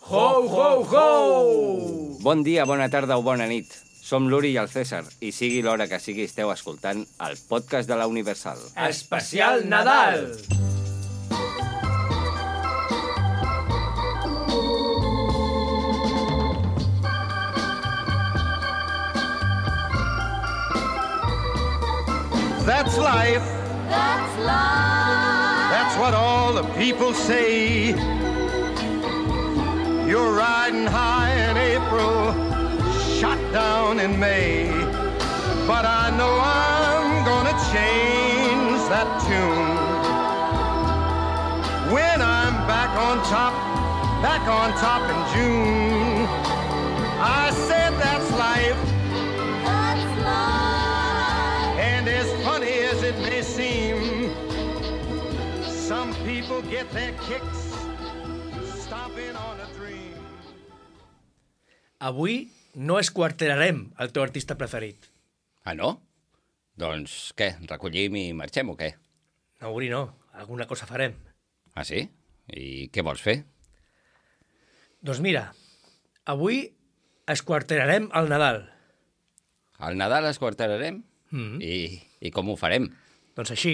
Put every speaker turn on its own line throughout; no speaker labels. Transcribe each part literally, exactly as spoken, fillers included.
Ho, ho, ho!
Bon dia, bona tarda o bona nit. Som l'Uri i el César, i sigui l'hora que sigui esteu escoltant el podcast de la Universal.
Especial Nadal!
That's life.
That's life.
That's what all the people say. You're riding high in April, shot down in May. But I know I'm gonna change that tune. When I'm back on top, back on top in June. I said that's life.
That's life.
And as funny as it may seem, some people get their kicks stomping on a dream.
Avui no esquarterarem el teu artista preferit.
Ah, no? Doncs què, recollim i marxem o què?
No, Uri, no. Alguna cosa farem.
Ah, sí? I què vols fer?
Doncs mira, avui esquarterarem el Nadal.
Al Nadal esquarterarem?
Mm.
I, I com ho farem?
Doncs així.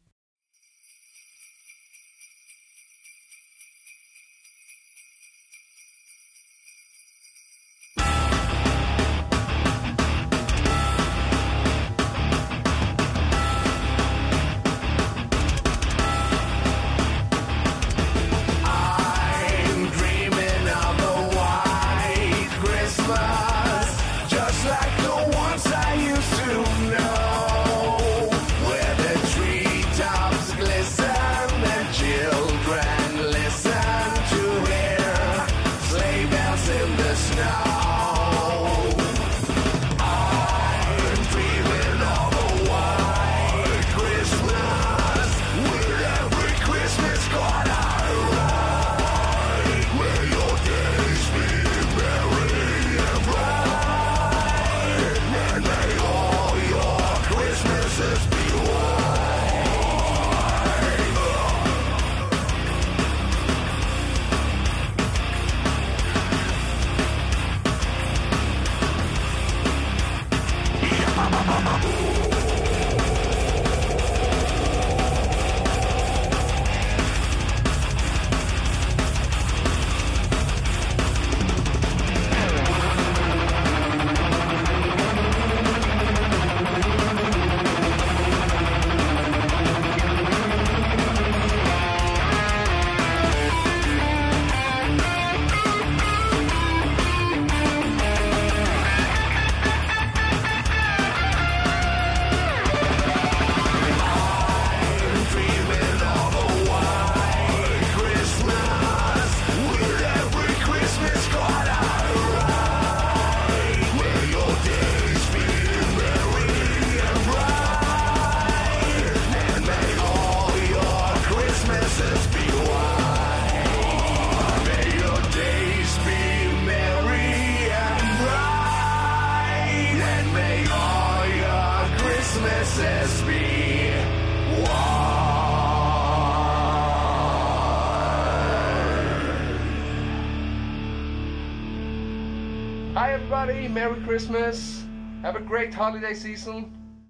Hi everybody, Merry Christmas. Have a great holiday season.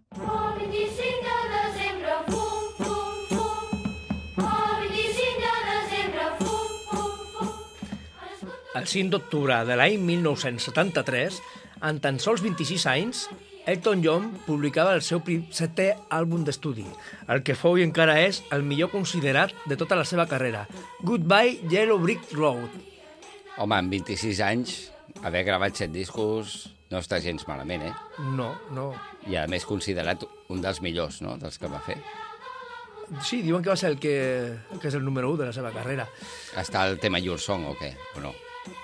El vint-i-cinc de desembre, fum, fum, fum. El vint-i-cinc de desembre, fum, fum, fum.
El cinc d'octubre de l'any mil nou-cents setanta-tres, en tan sols vint-i-sis anys, Elton John publicava el seu setè àlbum d'estudi, el que fou i encara és el millor considerat de tota la seva carrera, Goodbye Yellow Brick Road.
Home, amb vint-i-sis anys, haver gravat set discos no està gens malament, eh?
No, no.
I a més considerat un dels millors, no?, dels que va fer.
Sí, diuen que va ser el que, que és el número u de la seva carrera.
Està el tema Your Song o què? O no?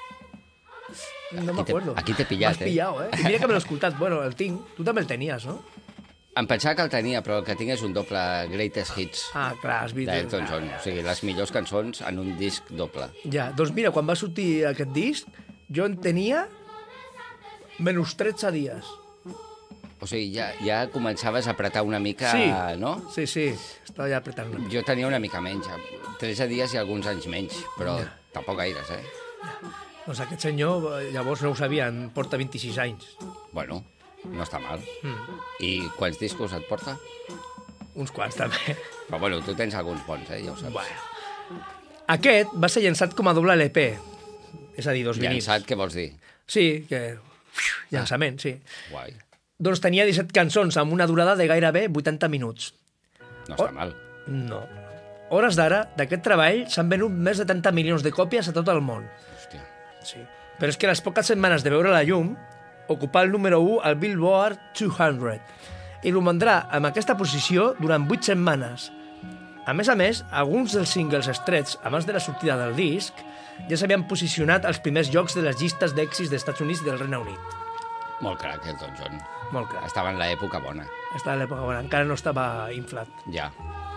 No m'acuerdo.
Aquí t'he pillat,
eh? M'has pillat, eh? I mira que me l'he escoltat. Bueno, el tinc. Tu també el tenies, no?
Em pensava que el tenia, però el que tinc és un doble Greatest Hits
Ah, clar, has vist.
d'Elton John. O sigui, les millors cançons en un disc doble.
Ja, doncs mira, quan va sortir aquest disc, jo en tenia menys tretze dies.
O sigui, ja, ja començaves a apretar una mica,
Sí.
no?
Sí, sí, estava ja apretant una mica.
Jo tenia una mica menys, tretze dies i alguns anys menys, però
Ja.
tampoc gaires, eh?
Doncs aquest senyor, eh, llavors no ho sabien, porta vint-i-sis anys.
Bueno, no està mal.
Mm.
I quants discos et porta?
Uns quants, també.
Però bueno, tu tens alguns bons, eh? Ja ho saps.
Bueno. Aquest va ser llançat com a doble L P, és a dir, dos vinils.
Llançat, què vols dir?
Sí, que... llançament, sí.
Guai.
Doncs tenia disset cançons amb una durada de gairebé vuitanta minuts.
No està
Oh.
mal.
No. Hores d'ara, d'aquest treball, s'han venut més de trenta milions de còpies a tot el món.
Hòstia.
Sí. Però és que a les poques setmanes de veure la llum, ocupà el número u al Billboard dues-centes i romandrà amb aquesta posició durant vuit setmanes. A més a més, alguns dels singles estrets abans de la sortida del disc ja s'havien posicionat als primers llocs de les llistes d'èxits dels Estats Units i del Regne Unit.
Molt crac, Elton John.
Molt clar.
Estava en l'època bona.
Estava a l'època bona, encara no estava inflat.
Ja.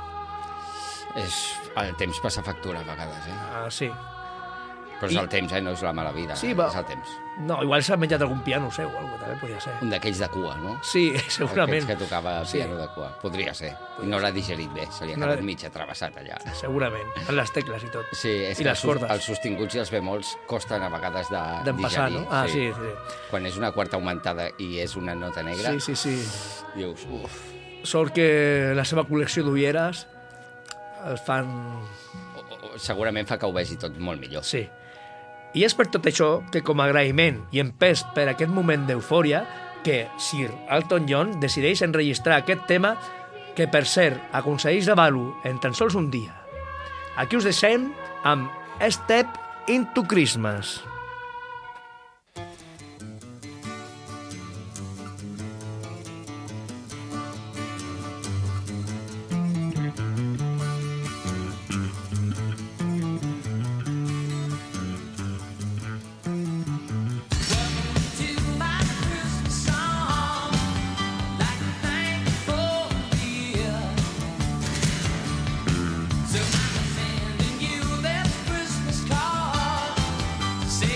És... El temps passa factura a vegades, eh?
Ah, sí.
Però és
I-
el temps, eh? No és la mala vida.
Sí,
eh?
va.
És el temps.
No, igual s'ha menjat algun piano seu o alguna cosa, també podria ser.
Un d'aquells de cua, no?
Sí, segurament.
Aquells que tocava
Sí.
piano de cua. Podria ser. I no l'ha digerit bé. Se li ha
No
quedat
l'ha-
mig atrevessat allà.
Segurament. En les tecles i tot.
Sí, és
I
que
les
els, sus-
cordes.
els sostinguts i els bemols costen a vegades de
D'empassar,
digerir.
no? Ah, sí, sí.
Quan és una quarta augmentada i és una nota negra,
Sí, sí, sí.
dius, uf,
Sort que la seva col·lecció d'ulleres el fan...
o- o- segurament fa que ho vegi tot molt millor.
Sí. I és per tot això que, com a agraïment i empès per aquest moment d'eufòria, que Sir Elton John decideix enregistrar aquest tema que, per cert, aconsegueix gravar-lo en tan sols un dia. Aquí us deixem amb Step into Christmas.
Sending you this Christmas card.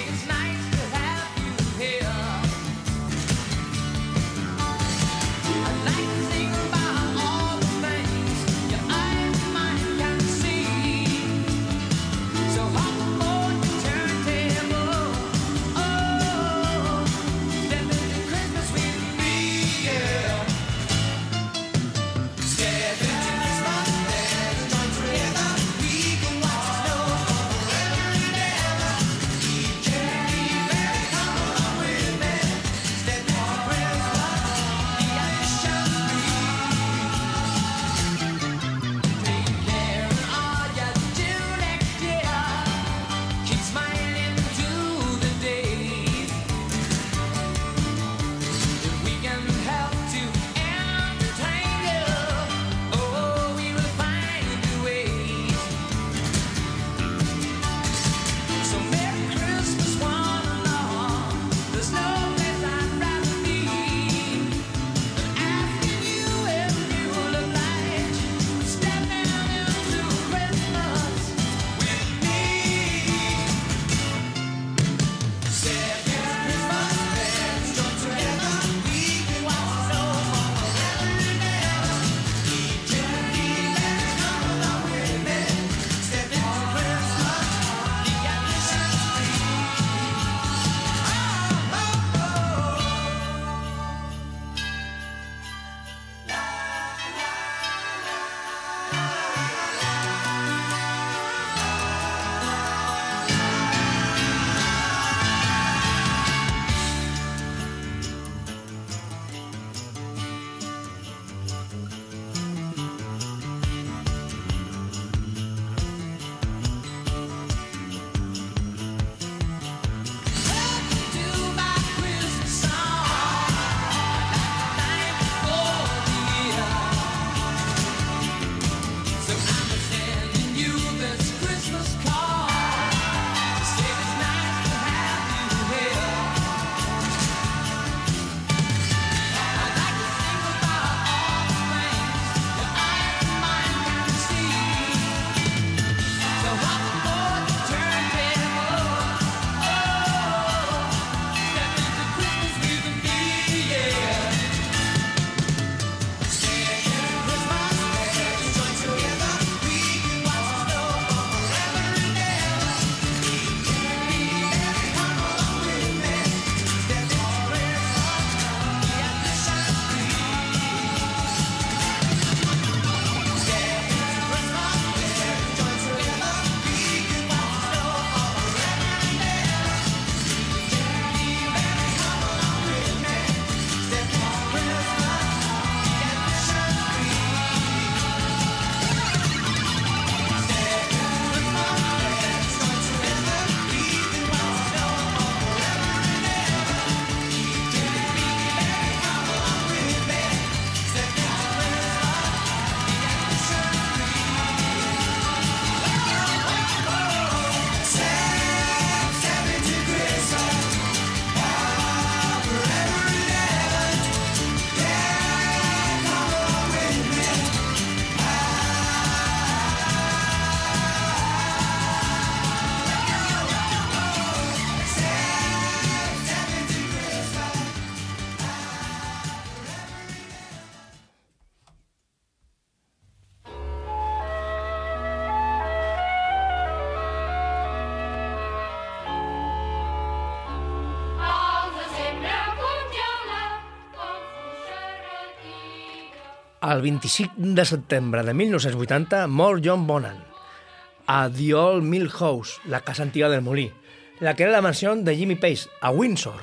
El vint-i-cinc de setembre de mil nou-cents vuitanta mor John Bonham a The Old Mill House, la casa antiga del molí, la que era la mansió de Jimmy Page, a Windsor.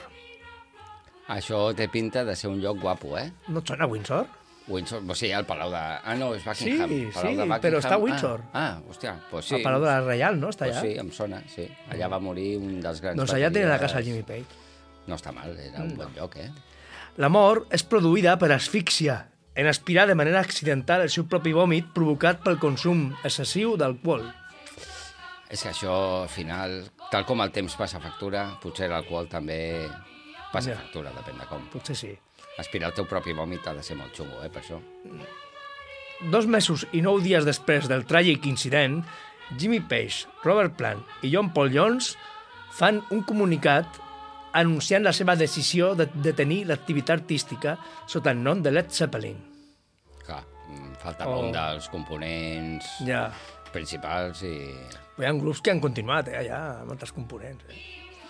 Això té pinta de ser un lloc guapo, eh?
No et sona Windsor?
Windsor, o sigui, el Palau de... Ah, no, és Buckingham.
Sí,
Palau
sí,
de Buckingham.
però està a Windsor.
Ah, ah hòstia, doncs sí.
El Palau de la Reial, no? Està
Pues
allà.
sí, em sona, sí. Allà va morir un dels grans...
Doncs allà tenen la
bateries.
casa Jimmy Page.
No està mal, era un bon lloc, eh?
La mort és produïda per asfíxia, en aspirar de manera accidental el seu propi vòmit provocat pel consum excessiu d'alcohol.
És que això, al final, tal com el temps passa factura, potser l'alcohol també passa
Ja.
factura, depèn de com.
Potser sí.
Aspirar el teu propi vòmit ha de ser molt xungo, eh, per això.
Dos mesos i nou dies després del tràgic incident, Jimmy Page, Robert Plant i John Paul Jones fan un comunicat anunciant la seva decisió de, de tenir l'activitat artística sota el nom de Led Zeppelin.
Clar, mm, faltava
Oh.
un dels components
Ja.
principals i...
Hi ha grups que han continuat, eh, allà, amb altres components. Eh.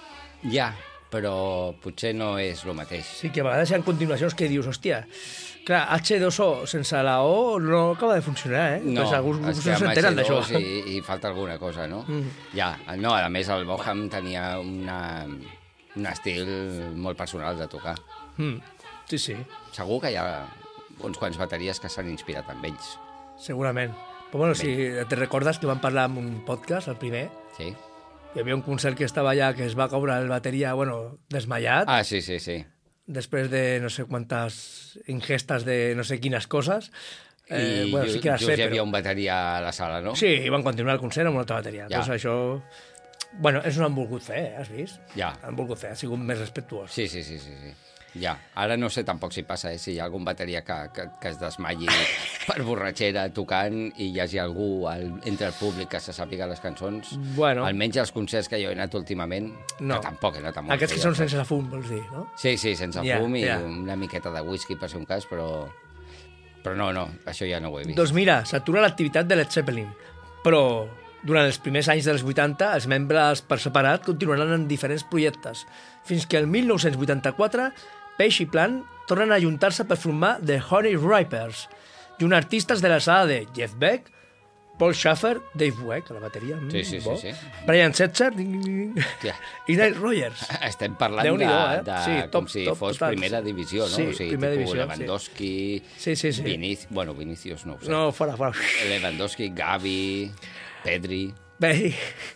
Ja, però potser no és el mateix.
Sí que a vegades hi ha continuacions que dius, hòstia, clar, hache dos o sense la O no acaba de funcionar, eh?
No,
pues alguns
es
grups
que
no
amb
s'enteren
H
d'això.
dos I, i falta alguna cosa, no?
Mm.
Ja, no, a més el Boham tenia una, un estil molt personal de tocar.
Mm. Sí, sí,
Segur que hi ha uns quants bateries que s'han inspirat amb ells.
segurament. Però bueno, si te recordes que vam parlar en un podcast, el primer,
Sí?
hi havia un concert que estava allà que es va caure el bateria, bueno, desmayat,
Ah, sí, sí, sí.
després de no sé quantes ingestes de no sé quines coses. Eh,
I
bueno, sí que va
just
ser,
hi havia
però...
un bateria a la sala, no?
Sí, i van continuar el concert amb una altra bateria.
Ja.
Doncs això... Bueno, és un han volgut fer, eh? Has vist?
Ja.
Han volgut fer, ha sigut més respectuós.
Sí, sí, sí, sí, sí. Ja, ara no sé tampoc si passa, eh? Si hi ha algun bateria que, que, que es desmayi per borratxera tocant i hi hagi algú al, entre el públic que se sàpiga les cançons.
Bueno.
Almenys els concerts que jo he anat últimament,
No.
que tampoc he anat a molts.
Aquests que
eh,
són
ja
sense la fum, vols dir, no?
Sí, sí, sense
Ja,
fum i
ja.
una miqueta de whisky per ser un cas, però... Però no, no, això ja no ho he vist.
Doncs mira, s'atura l'activitat de Led Zeppelin, però durant els primers anys dels vuitanta els membres per separat continuaran en diferents projectes, fins que el mil nou-cents vuitanta-quatre Page i Plant tornen a ajuntar-se per formar The Honey Ripers, junt artistes de l'alçada de Jeff Beck, Paul Shaffer, Dave Weck, a la bateria, mm,
Sí, sí, sí,
bo,
sí.
Brian Setzer ding, ding, ding,
Ja.
i Nile Rodgers.
Estem parlant de,
Déu-n'hi-do, eh?
de
Sí,
com
top,
si
top,
fos
total.
primera divisió, no?
Sí,
o sigui,
primera
tipus
divisió,
Lewandowski,
Sí, sí, sí.
Vinic... bueno, Vinicius no ho sé.
No, fora, fora.
Lewandowski, Gavi, Pedri...
Bé,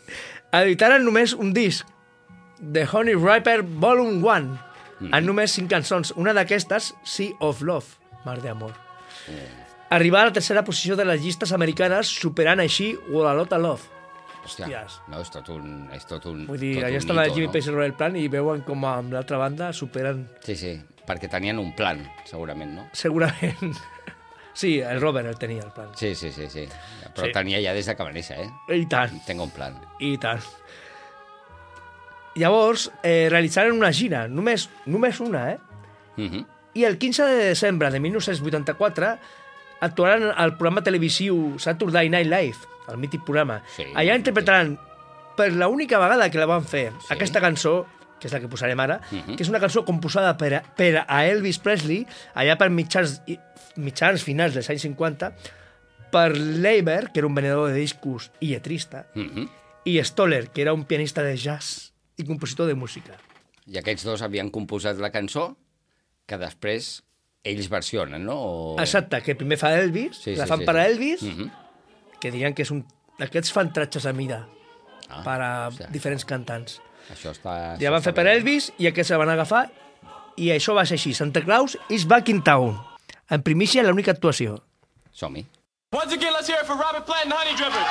editaren només un disc, The Honey Riper Volume one,
Mm.
amb només cinc cançons. Una d'aquestes, Sea of Love, Mar d'Amor. Arribar a la tercera posició de les llistes americanes, superant així What a Lot of Love.
Hòstia,
Hòsties.
no, és tot un... És tot un
Vull dir,
tot
allà
un
està la
hito,
Jimmy
no?
Page i Robert Plant i veuen com amb l'altra banda superen
Sí, sí, perquè tenien un plan, segurament, no?
segurament... Sí, el Robert el tenia, el plan.
Sí, sí, sí, sí. Però
Sí.
tenia ja des de que va néixer, eh?
I tant.
Tengo un plan.
I tant. Llavors, eh, realitzaren una gira, només, només una, eh?
Uh -huh.
I el quinze de desembre de mil nou-cents vuitanta-quatre actuaran al programa televisiu Saturday Night Live, el mític programa.
Sí,
Allà interpretaran, per l'única vegada que la van fer,
Sí.
aquesta cançó, que és la que posarem ara,
Mhm.
que és una cançó composada per a, per a Elvis Presley, allà per mitjans, i- mitjans finals dels anys cinquanta, per Leiber, que era un venedor de discos i lletrista,
Uh -huh.
i Stoller, que era un pianista de jazz i compositor de música.
I aquests dos havien composat la cançó que després ells versionen, no? O...
Exacte, que primer fa Elvis,
Sí,
la
sí,
fan
sí,
per
sí.
a Elvis,
Uh -huh.
que dirien que és un... Aquests fan tratges a mida
Ah,
per a
hòstia,
diferents cantants.
Això està...
Ja
això
van
està
fer per
bé.
Elvis i aquests se van agafar i això va ser així. Santa Claus is back in town. En primícia, l'única actuació.
Som-hi.
Once again, let's hear it for Robert Plant and Honey Drippers.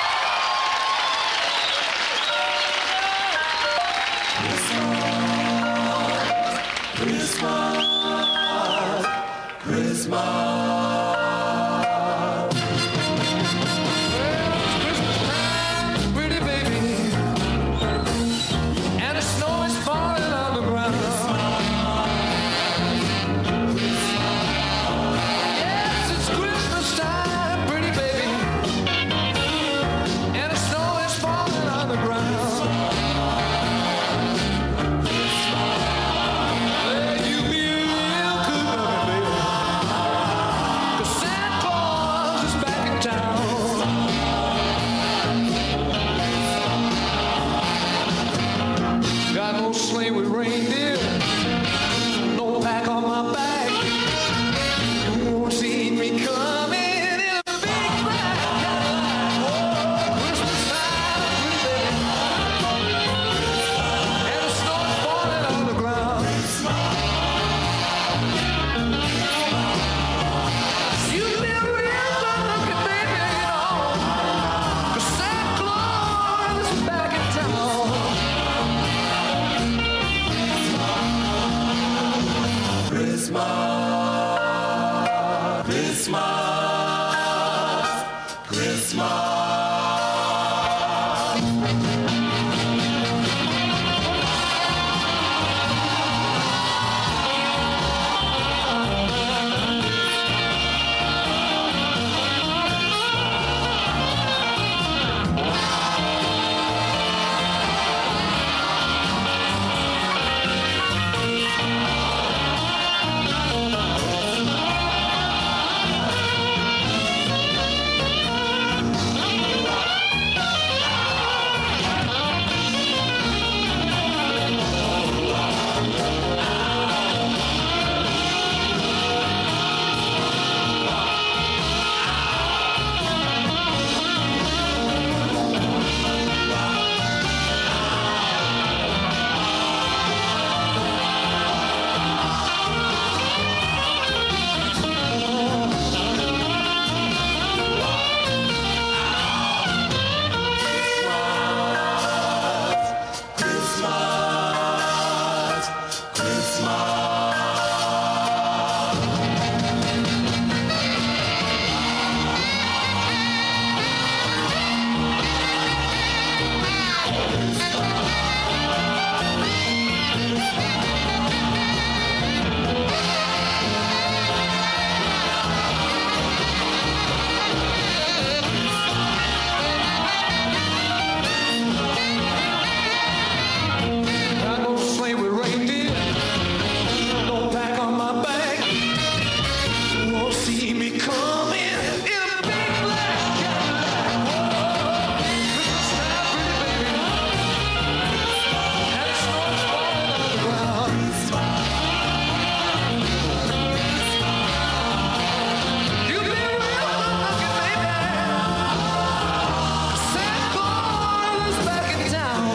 Pretty baby, and the snow is falling on the ground. Yes, it's Christmas time, pretty baby. with reindeer. No pack on my back. You won't see me coming in a big black Cadillac. Christmas time, baby. And the snow's falling on the ground. You never ever look at baby at all. 'Cause Santa Claus is back in town. I go sleigh with reindeer. No pack on my back. You won't see me coming in a big black Cadillac. Oh, Christmas time, pretty baby. And the snow's falling on the ground. You never ever look at baby. Santa Claus is back in town.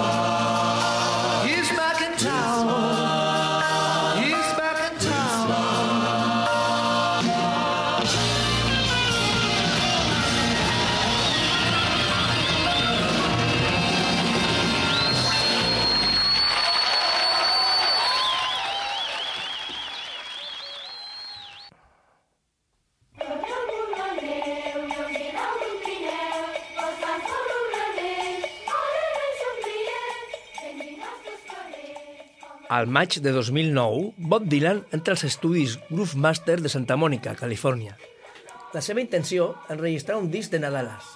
He's back in town. He's back in town.
Al maig de dos mil nou, Bob Dylan entra als estudis Groove Master de Santa Mònica, Califòrnia. La seva intenció, enregistrar un disc de Nadales.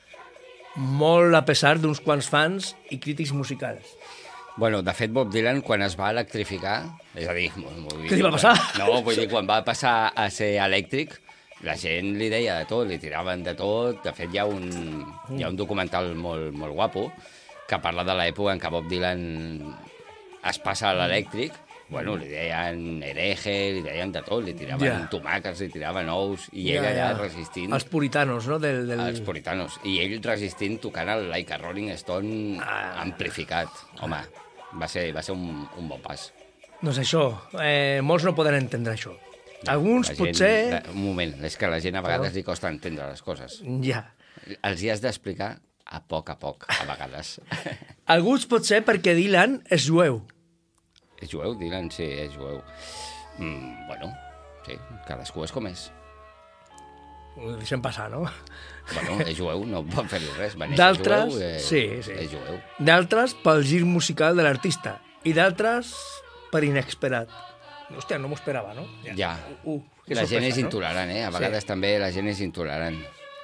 Molt a pesar d'uns quants fans i crítics musicals.
Bueno, de fet, Bob Dylan, quan es va electrificar, és a dir... Vull dir,
Què li va passar?
No, vull dir, quan va passar a ser elèctric, la gent li deia de tot, li tiraven de tot. De fet, hi ha un, hi ha un documental molt, molt guapo que parla de l'època en què Bob Dylan es passa a l'elèctric. Bueno, li deien hereje, li deien de tot, li tiraven
Ja.
tomàquets, li tiraven ous, i ell
Ja,
allà
ja.
resistint...
Els puritanos, no? Del, del...
Els puritanos. I ell resistint tocant el Like a Rolling Stone
Ah.
amplificat. Home, va ser, va ser un, un bon pas.
Doncs això, eh, molts no poden entendre això. Alguns
La gent,
potser...
la, un moment, és que a la gent a vegades li costa entendre les coses.
Ja.
Els hi has d'explicar a poc a poc, a vegades.
Alguns potser perquè Dylan és jueu.
És jueu, Dylan? Sí, és jueu. Mm, bueno, sí, cadascú és com és.
Ho deixem passar, no?
Bueno, és jueu, no pot fer-li res. Va néixer
D'altres,
jueu, eh,
sí, sí.
És jueu.
D'altres pel gir musical de l'artista i d'altres per inesperat. Hòstia, no m'ho esperava, no?
Ja.
Uh, uh, que
La gent
sorpresa,
és
no?
intolerant, eh? A vegades
Sí.
també la gent és intolerant.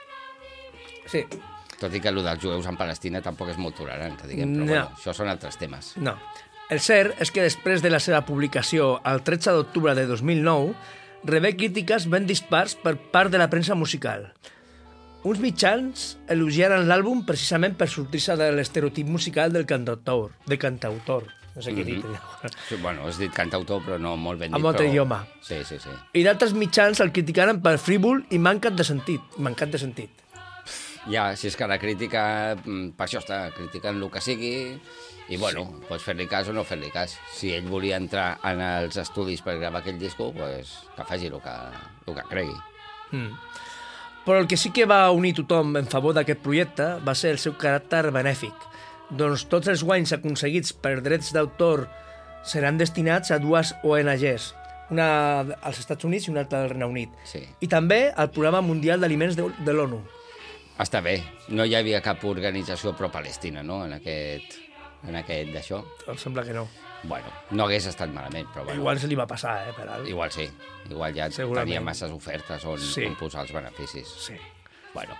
Sí,
Tot i que el dels jueus en Palestina tampoc és molt tolerant, que diguem, però
No.
bueno, això són altres temes.
no. El cert és que després de la seva publicació el tretze d'octubre de dos mil nou rebé crítiques ben dispars per part de la premsa musical. Uns mitjans elogiaren l'àlbum precisament per sortir-se de l'estereotip musical del cantautor, de cantautor, no sé què dir.
Sí, bueno, has dit cantautor, però no molt ben dit.
Amb molt
però...
idioma.
Sí, sí, sí.
I d'altres mitjans el criticaren per frívol i mancat de sentit. Mancat de sentit.
Ja, si és que la crítica, mm, per això està, critiquen el que sigui, i bueno, sí. Pots fer-li cas o no fer-li cas. Si ell volia entrar en els estudis per gravar aquell disco, pues, que faci el que, el que cregui.
Mm. Però el que sí que va unir tothom en favor d'aquest projecte va ser el seu caràcter benèfic. Doncs tots els guanys aconseguits per drets d'autor seran destinats a dues O N Ges, una als Estats Units i una altra al Regne Unit.
Sí.
I també al Programa Mundial d'Aliments de, de l'ONU.
Està bé, no hi havia cap organització pro-palestina, no?, en aquest, en aquest d'això.
Em sembla que no.
Bueno, no hagués estat malament, però bueno.
Igual se li va passar, eh, per alt.
Igual sí, igual ja
Segurament.
tenia masses ofertes on,
Sí.
on posar els beneficis.
Sí.
Bueno,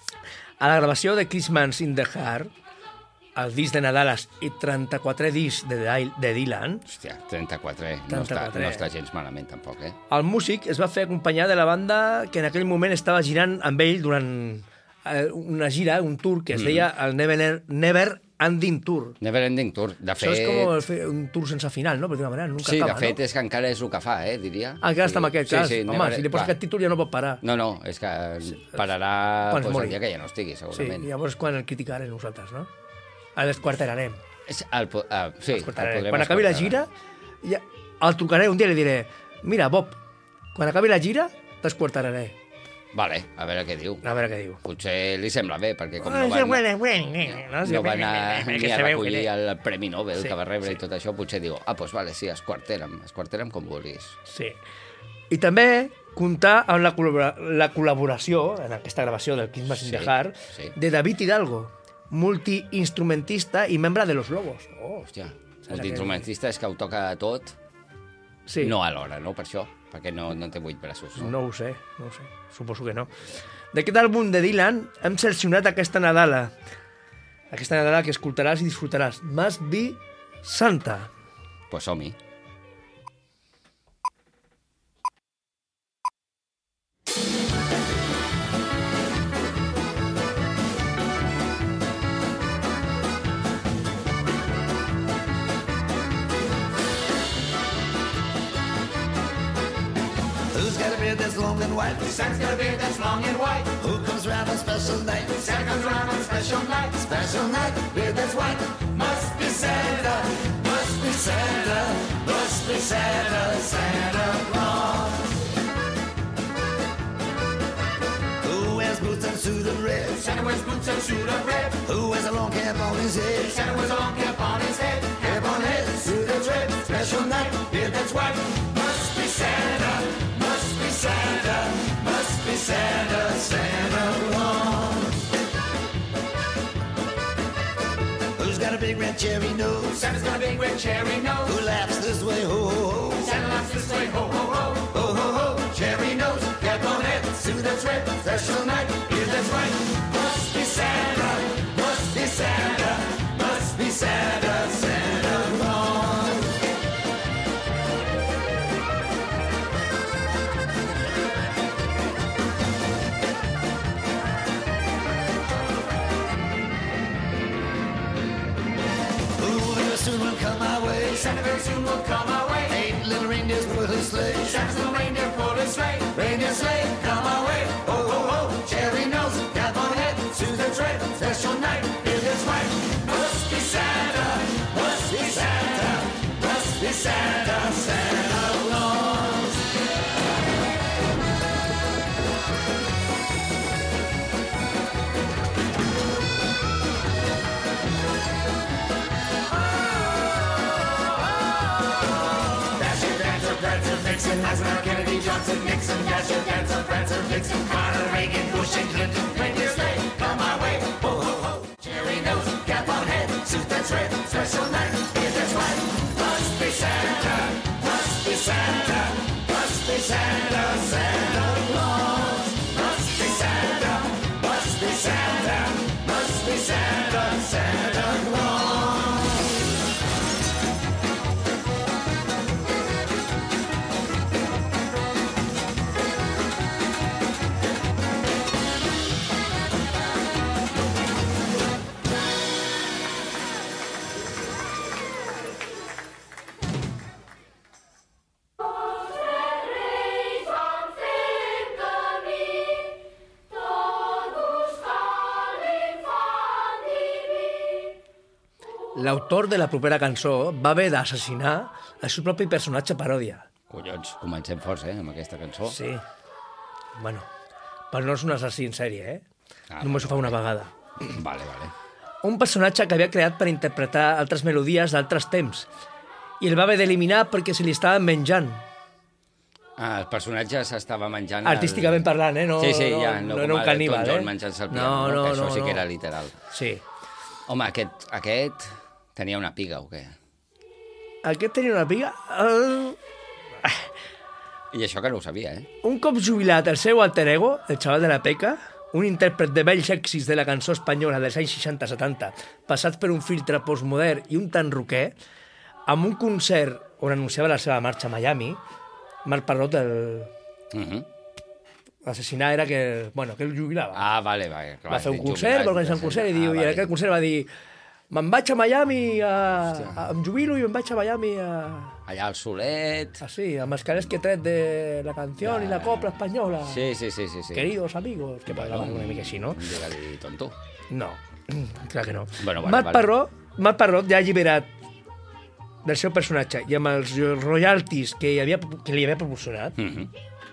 A la gravació de Christmas in the Heart, el disc de Nadales i trenta-quatre discs de, Dil- de Dylan,
hòstia, trenta-quatre, no, està,
trenta-quatre.
no està gens malament tampoc, eh?
el músic es va fer acompanyar de la banda que en aquell moment estava girant amb ell durant eh, una gira, un tour que es deia el Never, Never Ending Tour.
Never Ending Tour, de
Això
fet...
és com el fer un tour sense final, no? Per dir-ho manera, nunca
Sí,
acaba,
de fet
no?
és que encara és el que fa, eh, diria.
Ah, encara està en aquest cas.
Sí, sí,
Home,
Never-
si li posa
clar.
aquest títol ja no pot parar.
No, no, és que pararà
Quan es
pues,
mori.
el dia que ja no estigui,
Sí,
segurament.
i llavors quan el criticarem nosaltres, no? El desquarterarem.
És el, po- ah, sí, el
Escoltaré.
podrem
Quan acabi la
escoltar.
gira, ja, el trucaré un dia i li diré mira, Bob, quan acabi la gira, t'esquartararé.
Vale, a veure què diu.
A veure què diu.
Potser li sembla bé, perquè com
Ah,
no
sí,
van,
bueno, bueno, no, sí,
no va
bueno,
anar
bueno,
ni
que
a
se veu
recollir
que-
el Premi Nobel
Sí,
que va rebre
sí.
i tot això, potser diu, ah, doncs vale, sí, esquartera'm, esquartera'm com vulguis.
Sí. I també comptar amb la, col·labora la col·laboració en aquesta gravació del Christmas in
Sí,
the Heart
sí.
de David Hidalgo, multiinstrumentista i membre de Los Lobos. Oh,
Hòstia,
Saps
el
aquell-
instrumentista és que ho toca tot,
sí.
no alhora, no, per això, perquè no, no té vuit braços. No?
No ho sé, no ho sé. Suposo que no. D'aquest àlbum de Dylan hem seleccionat aquesta Nadala. Aquesta Nadala que escoltaràs i disfrutaràs. Must Be Santa.
Pues som-hi.
Who's got a beard that's long and white?
Santa's got a beard that's long and white.
Who comes round on special night?
Santa comes around on a special night.
Special night, beard that's white.
Must be Santa,
Must be Santa, must be Santa, Santa Claus. Who wears boots and suit of red?
Santa wears boots and suit of red.
Who wears a long cap on his head?
Santa wears a long cap on his head.
Cap on head, suit that's red. Special night, beard that's white.
Must be Santa,
Must be Santa, must be Santa, Santa Claus. Who's got a big red cherry nose?
Santa's got a big red cherry nose.
Who laughs this way, ho, ho, ho?
Santa laughs this way, ho, ho, ho.
Ho, ho, ho, cherry nose, cap on head, suit that's red, special night, beard that's white. Must be Santa, must be Santa, must be Santa, Santa Claus. Ooh, very soon will come my way.
Santa very soon will come our way.
Eight little reindeers pull his sleigh.
Santa's little reindeer pulled his sleigh.
Reindeer sleigh, come our way. Ho, ho, ho, cherry nose, cap on head, suit that's red, special night, beard that's white. Must be Santa, must be Santa, must be Santa, Santa Claus.
Dasher, Dancer, Prancer, Vixen, Eisenhower, Kennedy, Johnson, Nixon, Dasher, Dancer, Prancer, Vixen, Connor, Reagan, Bush, and Clinton. Reindeer sleigh, come our way. Ho, ho, ho, cherry nose, cap on head, suit that's red, special night, beard that's white.
Must be Santa, must be Santa, must be Santa, Santa Claus. Must be Santa, must be Santa, must be Santa, Santa Claus.
l'autor de la propera cançó va haver d'assassinar el seu propi personatge paròdia.
Collons, comencem forts, eh, amb aquesta cançó.
Sí. Bueno, però no és un assassí en sèrie, eh?
Ah,
Només ho fa una vegada.
Vale, vale.
Un personatge que havia creat per interpretar altres melodies d'altres temps i el va haver d'eliminar perquè se li estaven menjant.
Ah, el personatge s'estava menjant...
Artísticament
el...
parlant, eh? No,
sí, sí,
no,
ja,
no,
no,
no era
com
un
ara
caníbal,
Elton John
eh?
menjant-se el
No,
piano, no,
no,
que això
no,
sí que
no.
era literal.
Sí.
Home, aquest, aquest tenia una piga, o què?
Aquest tenia una piga... Uh,
I això que no ho sabia, eh?
un cop jubilat el seu alter ego, el xaval de la Peca, un intèrpret de vells èxits de la cançó espanyola dels anys seixanta setanta, passats per un filtre postmodern i un tant roquer, amb un concert on anunciava la seva marxa a Miami, Marc Parrot, el...
Uh -huh.
l'assassinar era que, bueno, que el jubilava.
Ah, vale, vale. Clar,
va fer un
dic,
concert, va organitzar un concert i, diu,
ah,
i en
vale.
aquell concert va dir me'n vaig a Miami, a, a, em jubilo i em vaig a Miami a...
Allà al solet...
Así, amb els calés que he tret de la canció i la copla espanyola.
Sí, sí, sí, sí. sí.
Queridos amigos, que parlaven una mica així, no?
Digue-li tonto.
No, clar que no.
Bueno, bueno,
Marc
vale.
Parrot, Marc Parrot ja alliberat del seu personatge i amb els royalties que, hi havia, que li havia proporcionat,
Uh -huh.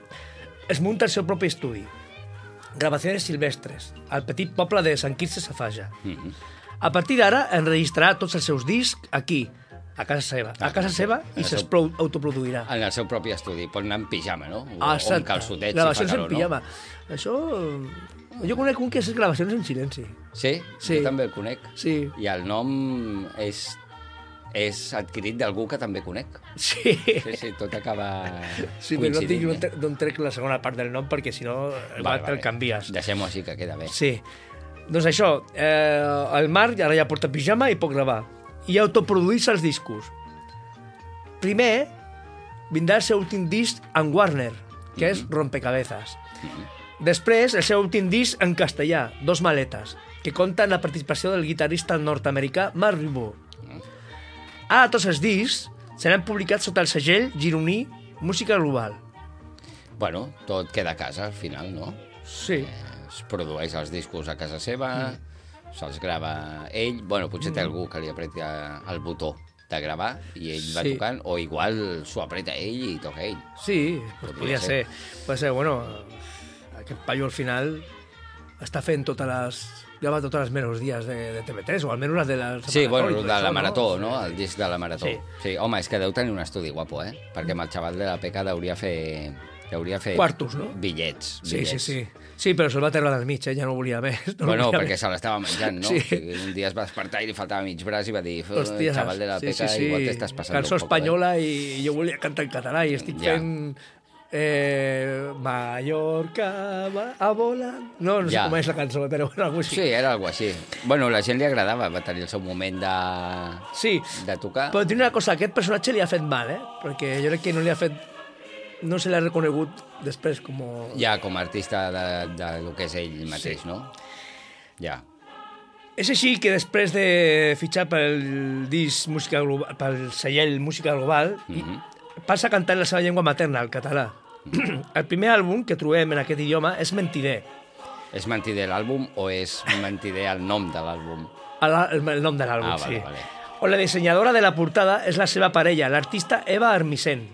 es munta el seu propi estudi. Gravacions silvestres, al petit poble de Sant Quirze Safaja.
Uh -huh.
A partir d'ara enregistrarà tots els seus discs aquí, a casa seva. A casa seva
En
i
el
se'ls
seu-
pro- autoproduirà.
En el seu propi estudi. Pot anar en pijama, no? O, o en
Exacte.
calçotets, si fa
Gravacions
calor,
en pijama. Això... Jo conec un que és gravacions en silenci.
no? Sí?
Sí.
Jo també el conec.
Sí.
I el nom és, és adquirit d'algú que també conec.
Sí.
Sí, sí, tot acaba
Sí, però no et dic
coincidint,
d'on
eh?
tre- d'on trec la segona part del nom, perquè si no igual te'l canvies.
Deixem-ho així, que queda bé.
Sí. Doncs això, eh, el Marc ara ja porta pijama i pot gravar. I autoproduir-se els discos. Primer, vindrà el seu últim disc en Warner, que és Rompecabezas. Després, el seu últim disc en castellà, Dos maletes, que compta amb la participació del guitarrista nord-americà Marc Ribot. Ara tots els discs seran publicats sota el segell gironí Música Global.
Bueno, tot queda a casa, al final, no?
Sí.
Es produeix els discos a casa seva, mm. se'ls grava ell... Bueno, potser té algú que li apreti el botó de gravar i ell va
Sí.
tocant, o igual s'ho apreta ell i toca ell.
Sí, pues
Podria
podria ser. Podria ser, bueno, aquest paio al final està fent totes les... grava totes les melodies de, de T V tres, o almenys les de la...
Sí, bueno,
marató i
de
tot
la
això,
marató, no? El disc de la marató.
Sí.
Sí, home, és que deu tenir un estudi guapo, eh? Perquè amb el xaval de la Peca hauria fer... hauria fet
Quartos, no?
bitllets.
Sí,
bitllets.
sí, sí. Sí, però se'l va treure del mig, eh? Ja no volia més. No
Bueno,
volia
perquè
més.
se l'estava menjant, no?
Sí.
O sigui, un dia es va despertar i li faltava mig braç i va dir,
Hòstia,
xaval de la
sí,
Peca,
sí, sí.
igual t'estàs passant
Cançó
un poc.
espanyola i jo volia cantar en català i estic
Ja.
fent... Eh, Mallorca va a volar... No, no sé
Ja.
com és la cançó, però bueno, algú així.
Sí, era algo així. Bueno, la gent li agradava, va tenir el seu moment de,
Sí,
de tocar.
però tinc una cosa, aquest personatge li ha fet mal, eh? Perquè jo crec que no li ha fet... No se l'ha reconegut després com...
Ja, com a artista de, de lo que és ell mateix,
Sí.
no? Ja.
És així que després de fitxar pel disc Música Global, pel segell Música Global, mm
Mhm.
-hmm. passa a cantar en la seva llengua materna, el català. El primer àlbum que trobem en aquest idioma és Mentider,
És mentider l'àlbum o és mentider el nom de l'àlbum?
el, el nom de l'àlbum,
Ah, vale,
sí.
vale.
On la dissenyadora de la portada és la seva parella, l'artista Eva Armisen.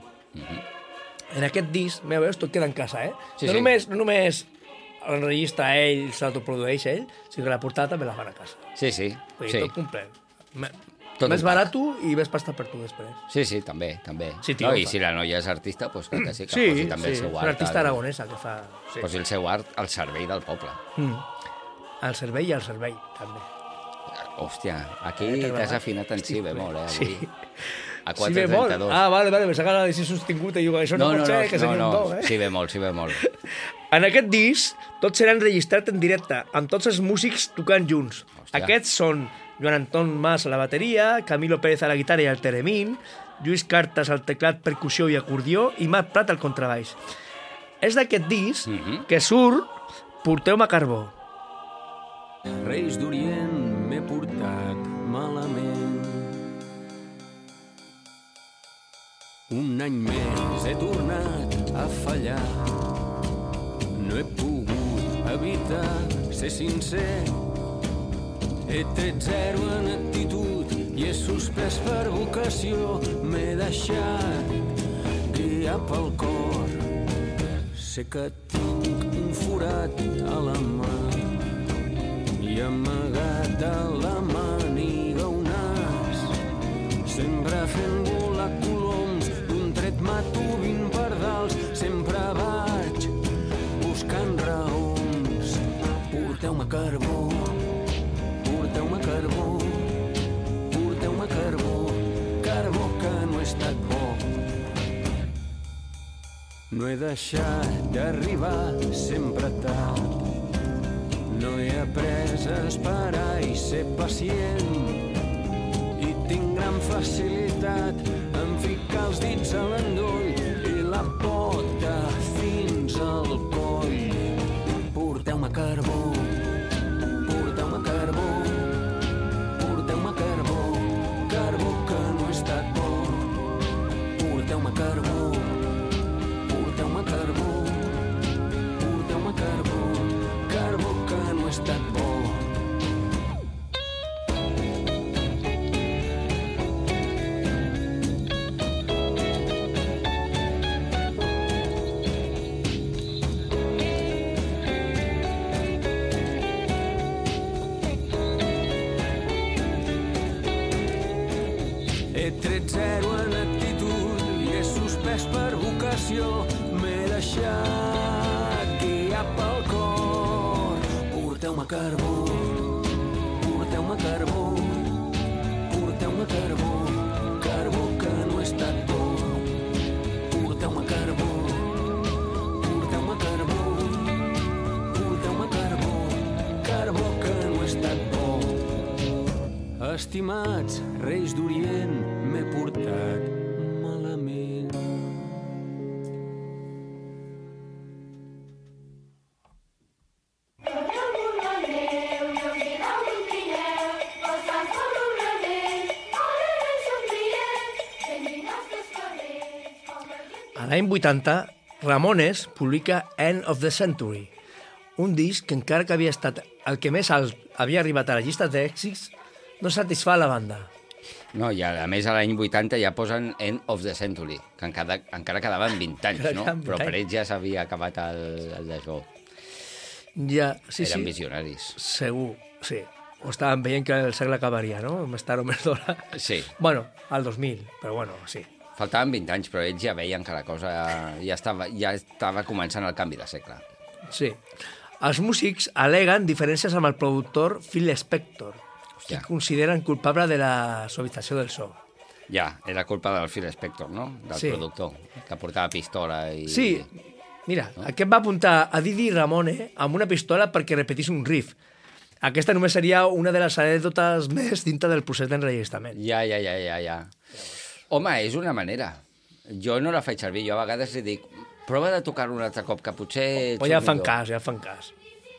En aquest disc, mira, veus, tot queda en casa, eh?
Sí,
no,
sí.
Només, no només l'enregistra ell, s'autoprodueix ell, sinó que la portada també la fan a casa.
Sí, sí.
Vull dir,
Sí,
tot complet. Me-
Tot
Més
un pack.
barat i més pasta per tu després.
sí, sí, també, també.
Sí,
no,
tio,
I
fa.
si la noia és artista, doncs que, que sí, que
Sí,
posi també
sí,
el seu
és
art.
una artista
al-
aragonesa que fa... Sí.
Posi el seu art al servei del poble.
Mm. Al servei i al servei, també.
Hòstia, aquí
Eh, t'agrada?
t'has afinat en si bemol, eh, avui.
Sí.
A
Si
quatre
bemol.
trenta-dos.
Ah, vale, vale, me saca la de si sostingut i diu que això no,
no,
pot
no,
ser,
no,
que seria
no,
un do, eh?
sí bemol, sí bemol.
En aquest disc, tot serà enregistrat en directe, amb tots els músics tocant junts.
Hòstia.
Aquests són Joan Anton Mas a la bateria, Camilo Pérez a la guitarra i al teremín, Lluís Cartas al teclat, percussió i acordió i Marc Prat al contrabaix. És d'aquest disc
Mhm.
que surt Porteu-me carbó.
Reis d'Orient m'he portat malament. Un any més he tornat a fallar. No he pogut evitar ser sincer. He tret zero en actitud
i he suspès per vocació, m'he deixat guiar pel cor. Sé que tinc un forat a la mà i amagat a la màniga un as, sempre fent volar coloms, d'un tret mato vint pardals, sempre vaig buscant raons. Porteu-me carbó, porteu-me carbó, porteu-me carbó, carbó que no he estat bo. No he deixat d'arribar sempre tard, no he après a esperar i ser pacient, i tinc gran facilitat en ficar els dits a l'endoll i la pota fins al coll. Porteu-me carbó, porteu-me carbó, porteu-me carbó, carbó que no he estat bo. Porteu-me carbó, porteu-me carbó, porteu-me carbó, carbó que no he estat bo. He tret zero en actitud i he suspès per vocació, m'he deixat guiar pel cor. Porteu-me carbó, porteu-me carbó, porteu-me carbó, carbó que no he estat bo. Porteu-me carbó, porteu-me carbó, porteu-me carbó, carbó que no he estat bo. Estimats reis d'Orient, m'he portat malament.
A l'any vuitanta, Ramones publica End of the Century, un disc que encara que havia estat el que més alt havia arribat a la llista d'èxits, no satisfà la banda.
No, i a més a l'any vuitanta ja posen End of the Century, que encara, encara quedaven vint anys,
Encara
no?
quedaven vint
Però per
anys.
ells ja s'havia acabat el, el d'això.
Ja, sí,
Eren
sí,
visionaris.
segur, sí. O estaven veient que el segle acabaria, no? Més tard o més d'hora.
Sí.
Bueno, al dos mil, però bueno, sí.
Faltaven vint anys, però ells ja veien que la cosa ja estava, ja estava començant el canvi de segle.
Sí. Els músics aleguen diferències amb el productor Phil Spector, que
Hòstia.
consideren culpable de la suavització del so.
Ja, era culpa del Phil Spector, no? Del
Sí.
productor, que portava pistola i...
Sí, mira, aquest va apuntar a Didi Ramone amb una pistola perquè repetís un riff. Aquesta només seria una de les anècdotes més dintre del procés d'enregistrament.
Ja, ja, ja, ja, ja. Home, és una manera. Jo no la faig servir, jo a vegades li dic prova de tocar-lo un altre cop, que potser... ets
O ja
un
fan
millor."
cas, ja fan cas.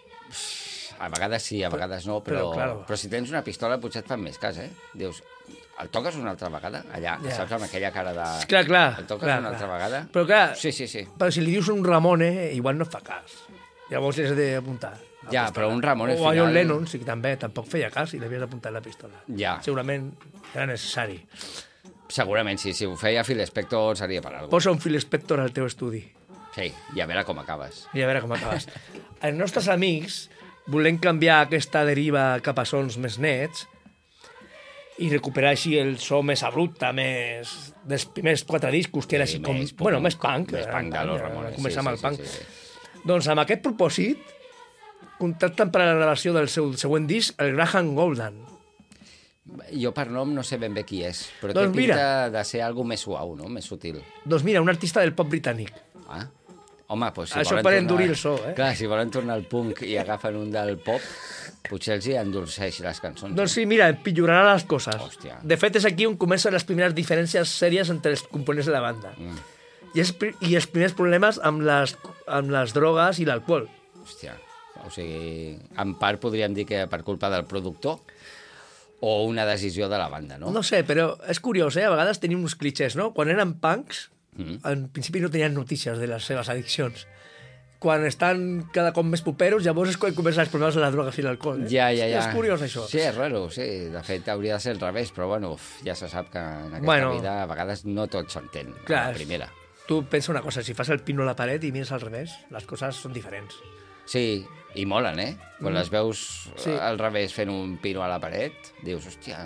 A vegades sí, a vegades no, però,
però, claro.
però si tens una pistola potser et fan més cas, eh? Dius, el toques una altra vegada? Allà,
Ja.
saps, amb aquella cara de...
Clar, clar.
El toques
clar,
una
clar.
altra vegada?
Però clar,
Sí, sí, sí.
però si li dius un Ramone, igual no et fa cas. Llavors li has d'apuntar. la
Ja,
pistola.
però un Ramone
O a
final-
John Lennon, sí que també, tampoc feia cas i li havies d'apuntar la pistola.
Ja.
Segurament era necessari.
Segurament sí, si ho feia Phil Spector seria per alguna cosa.
Posa un Phil Spector al teu estudi
Sí, i a veure com acabes.
i a veure com acabes. Els nostres amics volem canviar aquesta deriva cap a sons més nets i recuperar així el so més abrupte, més dels primers quatre discos, que era
Sí,
així com...
més punk,
bueno, més punk.
més
era
punk de los
era-
Ramones,
Començar
sí,
amb el
sí,
punk.
sí, sí,
Doncs amb aquest propòsit, contacten per a la gravació del seu següent disc el Graham Golden.
Jo per nom no sé ben bé qui és, però
Doncs
té pinta
mira.
de ser algo més suau, no? Més sutil.
Doncs mira, un artista del pop britànic.
Ah. Home, doncs si
Això
volen
per
tornar-
endurir el so, eh?
Clar, si volen tornar al punk i agafen un del pop, potser els hi endolceix les cançons.
Doncs sí, mira, empitjorarà les coses.
Hòstia.
De fet, és aquí on comencen les primeres diferències sèries entre els components de la banda. Mm. I, és, pri- I els primers problemes amb les, amb les drogues i l'alcohol.
Hòstia, o sigui, en part podríem dir que per culpa del productor o una decisió de la banda, no?
No sé, però és curiós, eh? A vegades tenim uns clichés, no? Quan eren punks,
Mm.
en principi no tenien notícies de les seves addiccions. quan estan cada cop més puperos, llavors és quan comencen els problemes de la droga i l'alcohol. Eh?
Ja, ja, ja.
És curiós, això.
Sí, és raro, sí. De fet, hauria de ser al revés, però bueno, uf, ja se sap que en aquesta
Bueno.
vida a vegades no tot s'entén. a
Clar,
la primera.
Tu pensa una cosa, si fas el pino a la paret i mires al revés, les coses són diferents.
Sí, i molen, eh? Quan les veus
Sí.
sí. al revés fent un pino a la paret, dius, hòstia,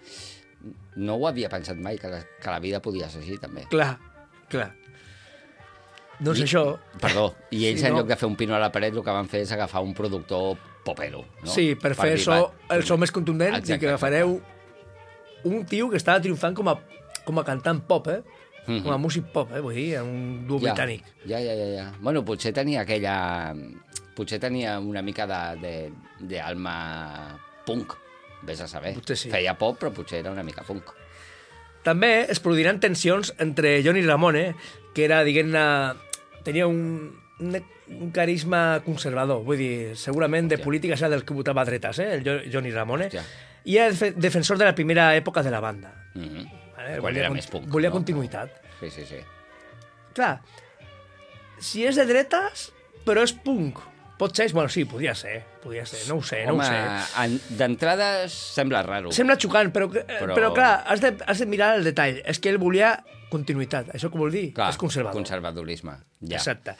no ho havia pensat mai, que la, que la vida podia ser així, també.
Clar, clar. Doncs
I,
això...
Perdó, i ells
Sí,
en
no?
lloc de fer un pino a la paret el que van fer és agafar un productor popero, no?
Sí, per, fer el so,
dir-va-
el so més contundent
Exacte,
i que agafareu un tio que estava triomfant com a, com a cantant pop, eh?
Mhm.
Com a músic pop, eh? Vull dir, un duo
Ja,
britànic.
ja, ja, ja, ja. Bueno, potser tenia aquella... Potser tenia una mica de- de- d'alma punk, vés a saber.
Potser sí.
Feia pop, però potser era una mica punk.
També es produiran tensions entre Johnny Ramone, que era, diguem-ne, tenia un, un, un carisma conservador, vull dir, segurament de
Hòstia.
política era del que votava a dretes, eh, el Jo- Johnny Ramone,
Hòstia.
i era defe- defensor de la primera època de la banda.
Mhm.
Vale?
Quan
Volia
era
con-
més punk.
Volia
no?
continuïtat.
Sí, sí, sí.
Clar, si és de dretes, però és punk, pot ser? Bueno, sí, podria ser, podria ser, no ho sé, no
Home,
ho sé.
en- d'entrada sembla raro.
Sembla xocant, però, però...
Però-
però clar, has de, has de mirar el detall. És que ell volia continuïtat. Això què vol dir?
Clar,
és conservador.
conservadorisme. Ja.
Exacte.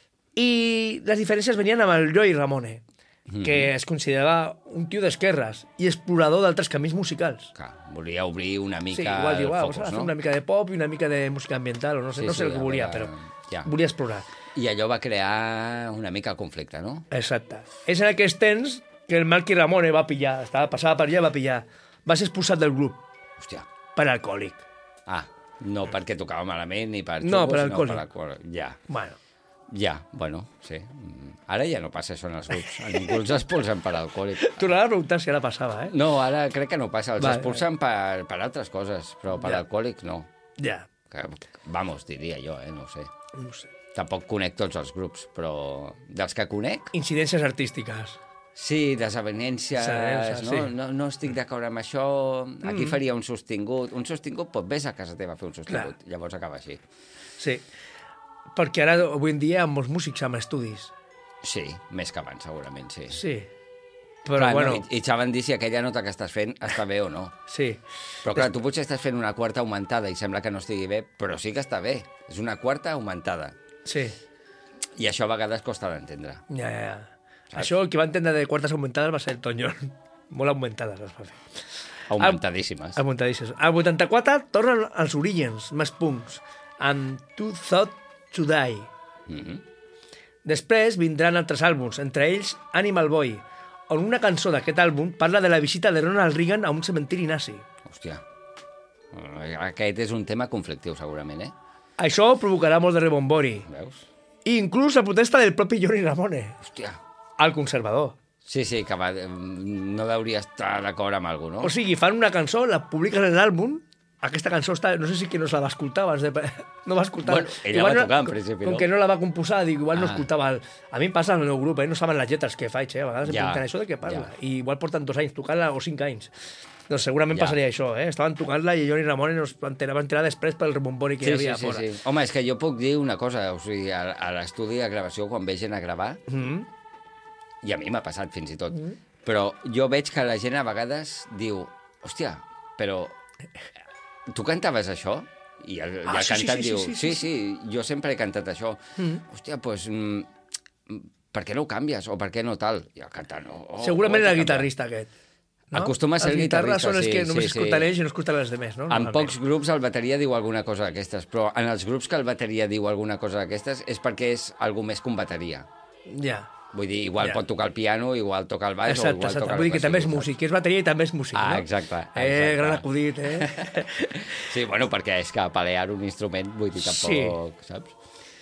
I les diferències venien amb el Joey Ramone, que es considerava un tio d'esquerres i explorador d'altres camins musicals.
Clar, volia obrir una mica
Sí, igual diu,
el
ah,
focus,
vamos a fer
no?
una mica de pop i una mica de música ambiental, o no sé,
Sí,
no sé
sí,
el que volia,
volia-
però
ja.
volia explorar.
I allò va crear una mica el conflicte, no?
Exacte. És en aquests temps que el Malky Ramone va pillar, estava, passava per allà i va pillar. Va ser expulsat del grup
Hòstia.
per alcohòlic.
Ah, no perquè tocava malament ni per
No,
xungos,
per
sinó
alcohol.
per alcohol. Ja,
Bueno,
ja, bueno, sí. Mm, Ara ja no passa això en els grups. A ningú els expulsen per alcohòlic.
tornava a preguntar si ara passava, eh?
No, ara crec que no passa. Els
Vale,
expulsen per, per altres coses, però per
Ja.
alcohòlic no.
Ja,
Que, vamos, diria jo, eh? No ho sé.
no ho sé.
Tampoc conec tots els grups, però dels que conec,
Incidències artístiques.
sí, desavenències,
Desavenències,
no,
sí.
no, no estic d'acord amb això, aquí faria un sostingut. Un sostingut, doncs vés a casa teva a fer un sostingut,
Clar.
llavors acaba així.
Sí. Perquè ara, avui en dia, hi ha molts músics amb estudis.
Sí, més que abans, segurament, sí.
Sí. Però,
Clar,
bueno,
no, i, I saben dir si aquella nota que estàs fent està bé o no.
sí.
Però clar, tu potser estàs fent una quarta augmentada i sembla que no estigui bé, però sí que està bé. És una quarta augmentada.
Sí.
I això a vegades costa d'entendre.
Ja, ja, ja. Això, el que va entendre de quartes augmentades va ser el Toñón. Molt augmentades les va fer.
Augmentadíssimes.
Augmentadíssimes. Al vuitanta-quatre tornen als orígens, més punks, amb Two Thought to Die.
Mhm.
Després vindran altres àlbums, entre ells Animal Boy, on una cançó d'aquest àlbum parla de la visita de Ronald Reagan a un cementiri nazi.
Hòstia. Aquest és un tema conflictiu, segurament, eh?
Això provocarà molt de rebombori.
Veus?
I inclús la protesta del propi Johnny Ramone,
Hòstia.
el conservador.
Sí, sí, que va, no deuria estar d'acord amb alguna cosa,
O sigui, fan una cançó, la publiquen en l'àlbum, aquesta cançó està... No sé si que no se la va escoltar abans de... No va escoltar.
Bueno, ella
Igual
va
no-
tocar, en
com-
principi,
Com
no?
que no la va composar, dic, igual no
Ah.
escoltava... El... A mi em passa en el meu grup, eh? No saben les lletres que faig, eh? A vegades em
Ja,
pregunten això de què parla.
ja.
I igual porten dos anys tocant-la o cinc anys. Doncs segurament
Ja.
passaria això, eh? Estaven tocant-la i Johnny Ramone no es va enterar, va enterar després pel rebombori que
Sí,
hi
sí,
havia
sí,
fora.
sí. Home, és que jo puc dir una cosa, o sigui, a, a l'estudi de gravació, quan ve gent a gravar,
Mm.
i a mi m'ha passat fins i tot, però jo veig que la gent a vegades diu, hòstia, però tu cantaves això? I el,
Ah,
i el
sí, sí,
cantant
sí, sí,
diu,
sí,
sí,
sí,
sí, jo sempre he cantat això.
Mm.
Hòstia, doncs, pues, mm, per què no ho canvies? O per què no tal? I el cantant, oh, oh,
Segurament
ho
era
haig
el
de canviar.
guitarrista aquest. No?
Acostuma a ser
els
el
guitarres
guitarrista,
són els
sí,
que només
sí, sí.
escolten ells i no escolten els demés, no?
En
Normalment.
pocs grups el bateria diu alguna cosa d'aquestes, però en els grups que el bateria diu alguna cosa d'aquestes és perquè és algú més que un bateria.
Ja.
Vull dir, igual
Ja.
pot tocar el piano, igual toca el baix, o
Exacte,
igual
exacte.
toca
Vull dir que
el
també és
baix,
músic, que és bateria i també és músic,
Ah,
no?
exacte,
Eh,
exacte.
gran acudit, eh?
Sí, bueno, perquè és que palear un instrument, vull dir, tampoc, sí. Saps?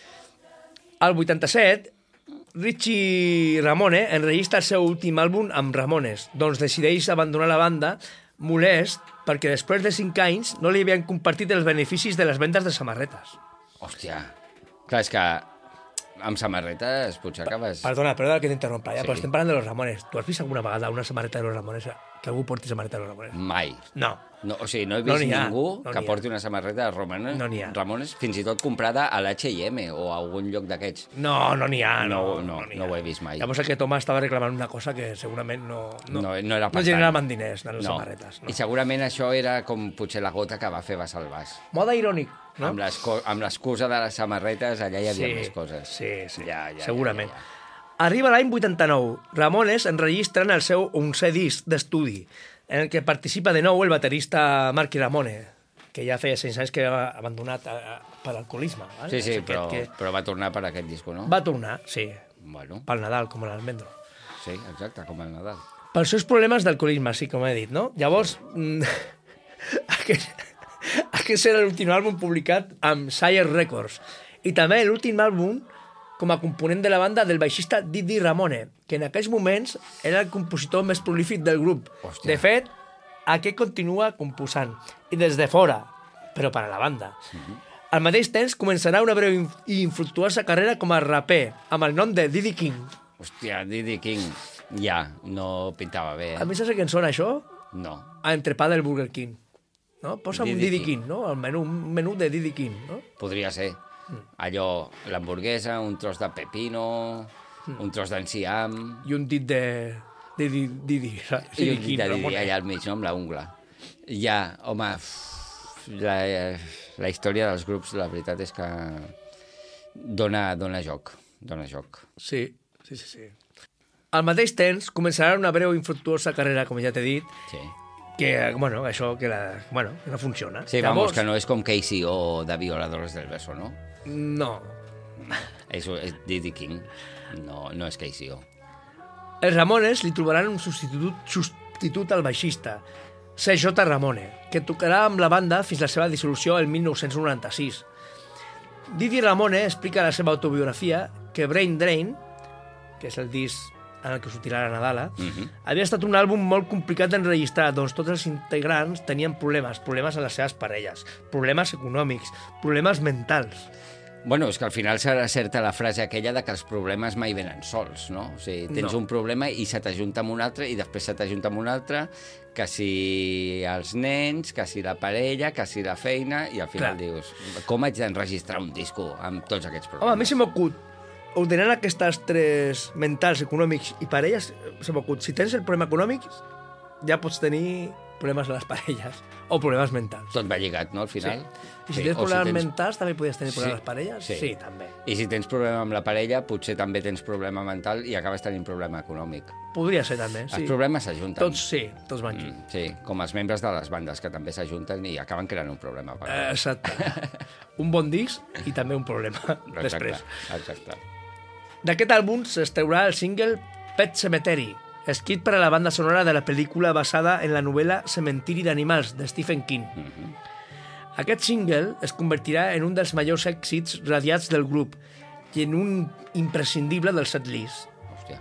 Al vuitanta-set, Richie Ramone enregistra el seu últim àlbum amb Ramones, doncs decideix abandonar la banda molest perquè després de cinc anys no li havien compartit els beneficis de les vendes de samarretes.
Hòstia, clar, és que amb samarretes potser acabes...
Perdona, perdona que t'interrompa, ja,
Sí.
però estem parlant de los Ramones. Tu has vist alguna vegada una samarreta de los Ramones? Que algú porti samarreta de los Ramones?
Mai.
No.
No, o sigui, no he
No
vist
n'hi ha,
ningú
no
que
n'hi ha.
porti una samarreta de Ramones,
No n'hi ha.
Ramones, fins i tot comprada a l'H i M o a algun lloc d'aquests.
No, no n'hi ha.
No,
No,
no,
n'hi
no
ha.
ho he vist mai.
Llavors aquest home estava reclamant una cosa que segurament no...
No, no era
no
per
generaven
tant.
diners en les
No.
samarretes. No.
I segurament això era com potser la gota que va fer vessar el vas.
Moda irònic, no?
Amb l'esco- amb l'excusa de les samarretes, allà hi havia
Sí,
més coses.
sí, sí,
Ja, ja,
segurament.
Ja, ja, ja.
Arriba l'any vuitanta-nou. Ramones enregistren el seu onzè disc d'estudi, en el que participa de nou el baterista Marky Ramone, que ja feia sis anys que havia abandonat a, a, per alcoholisme. Vale?
Sí, sí,
És
però,
aquest
però va tornar per aquest disco, no?
que va tornar, sí,
Bueno,
pel Nadal, com l'almendro.
sí, exacte, com el Nadal.
Pels seus problemes d'alcoholisme, sí, com he dit, no? Llavors, mm, aquest, aquest era l'últim àlbum publicat amb Sire Records i també l'últim àlbum com a component de la banda del baixista Didi Ramone, que en aquells moments era el compositor més prolífic del grup.
Hòstia.
De fet, aquest continua composant, i des de fora, però per a la banda. Al mateix temps començarà una breu i infructuosa carrera com a raper, amb el nom de Diddy King.
Hòstia, Diddy King, ja, no pintava bé,
A
eh?
mi saps què em sona això?
No.
A entrepà del Burger King. No? Posa'm un
Diddy
Diddy
King.
King, no? El menú, un menú de Diddy King, no?
Podria ser.
Mm.
Allò, l'hamburguesa, un tros de pepino,
Mm.
un tros d'enciam...
I un dit de... de Didi, Didi,
I
Diddy
un dit
King,
de Didi
Ramone.
allà al mig, no?, amb la ungla. Ja, home, uf, la, la història dels grups, la veritat és que dona, dona joc, dona joc.
Sí, sí, sí, sí. Al mateix temps, començarà una breu i infructuosa carrera, com ja t'he dit,
Sí.
que, bueno, això que, la, bueno, que no funciona.
Sí, vamos, que no és com Casey o de Violadores del Verso, no?
No.
És, és Diddy King, no, no és Casey O.
Els Ramones li trobaran un substitut, substitut al baixista, C J Ramone, que tocarà amb la banda fins la seva dissolució el mil nou-cents noranta-sis. Didi Ramone explica a la seva autobiografia que Brain Drain, que és el disc en el que sortirà la Nadala,
Mhm.
havia estat un àlbum molt complicat d'enregistrar, doncs tots els integrants tenien problemes, problemes a les seves parelles, problemes econòmics, problemes mentals.
Bueno, és que al final serà certa la frase aquella de que els problemes mai venen sols, no? O sigui, tens
No.
un problema i se t'ajunta amb un altre i després se t'ajunta amb un altre, que si els nens, que si la parella, que si la feina, i al final
Clar.
dius, com haig d'enregistrar un disco amb tots aquests problemes?
Home, a mi se m'acut, ordenant aquestes tres mentals, econòmics i parelles, se m'acut, si tens el problema econòmic, ja pots tenir problemes a les parelles, o problemes mentals.
Tot va lligat, no, al
Sí.
final?
I si
Sí,
tens
o si
problemes
tens-
mentals, també podies tenir problemes a les
Sí,
parelles?
sí.
Sí, també.
I si tens problema amb la parella, potser també tens problema mental i acabes tenint problema econòmic.
Podria ser també,
Els
sí.
problemes s'ajunten.
Tots sí, tots van aquí.
Mm, sí, com els membres de les bandes, que també s'ajunten i acaben creant un problema. per
Eh,
vegades.
exacte. Un bon disc i també un problema després.
Exacte.
D'aquest àlbum s'extraurà el single Pet Cemetery, escrit per a la banda sonora de la pel·lícula basada en la novel·la Cementiri d'animals, de Stephen King.
Mhm.
Aquest single es convertirà en un dels majors èxits radiats del grup i en un imprescindible del setlist.
Hòstia.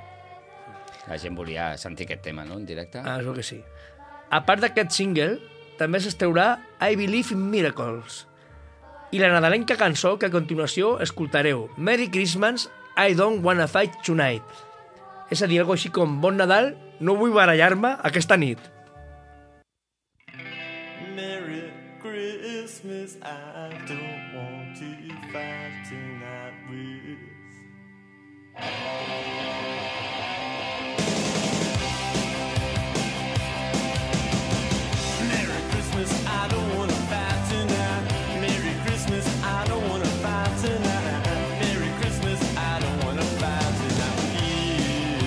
La gent volia sentir aquest tema, no?, en directe.
Ah, això que sí. A part d'aquest single, també s'extraurà I Believe in Miracles i la nadalenca cançó que a continuació escoltareu, Merry Christmas, I Don't Wanna Fight Tonight. És a dir, algo així com Bon Nadal, no vull barallar-me aquesta nit.
Merry Christmas, I don't want to fight tonight with. Merry Christmas, I don't want to fight tonight. Merry Christmas, I don't want to fight tonight. Merry Christmas, I don't want to fight tonight with you.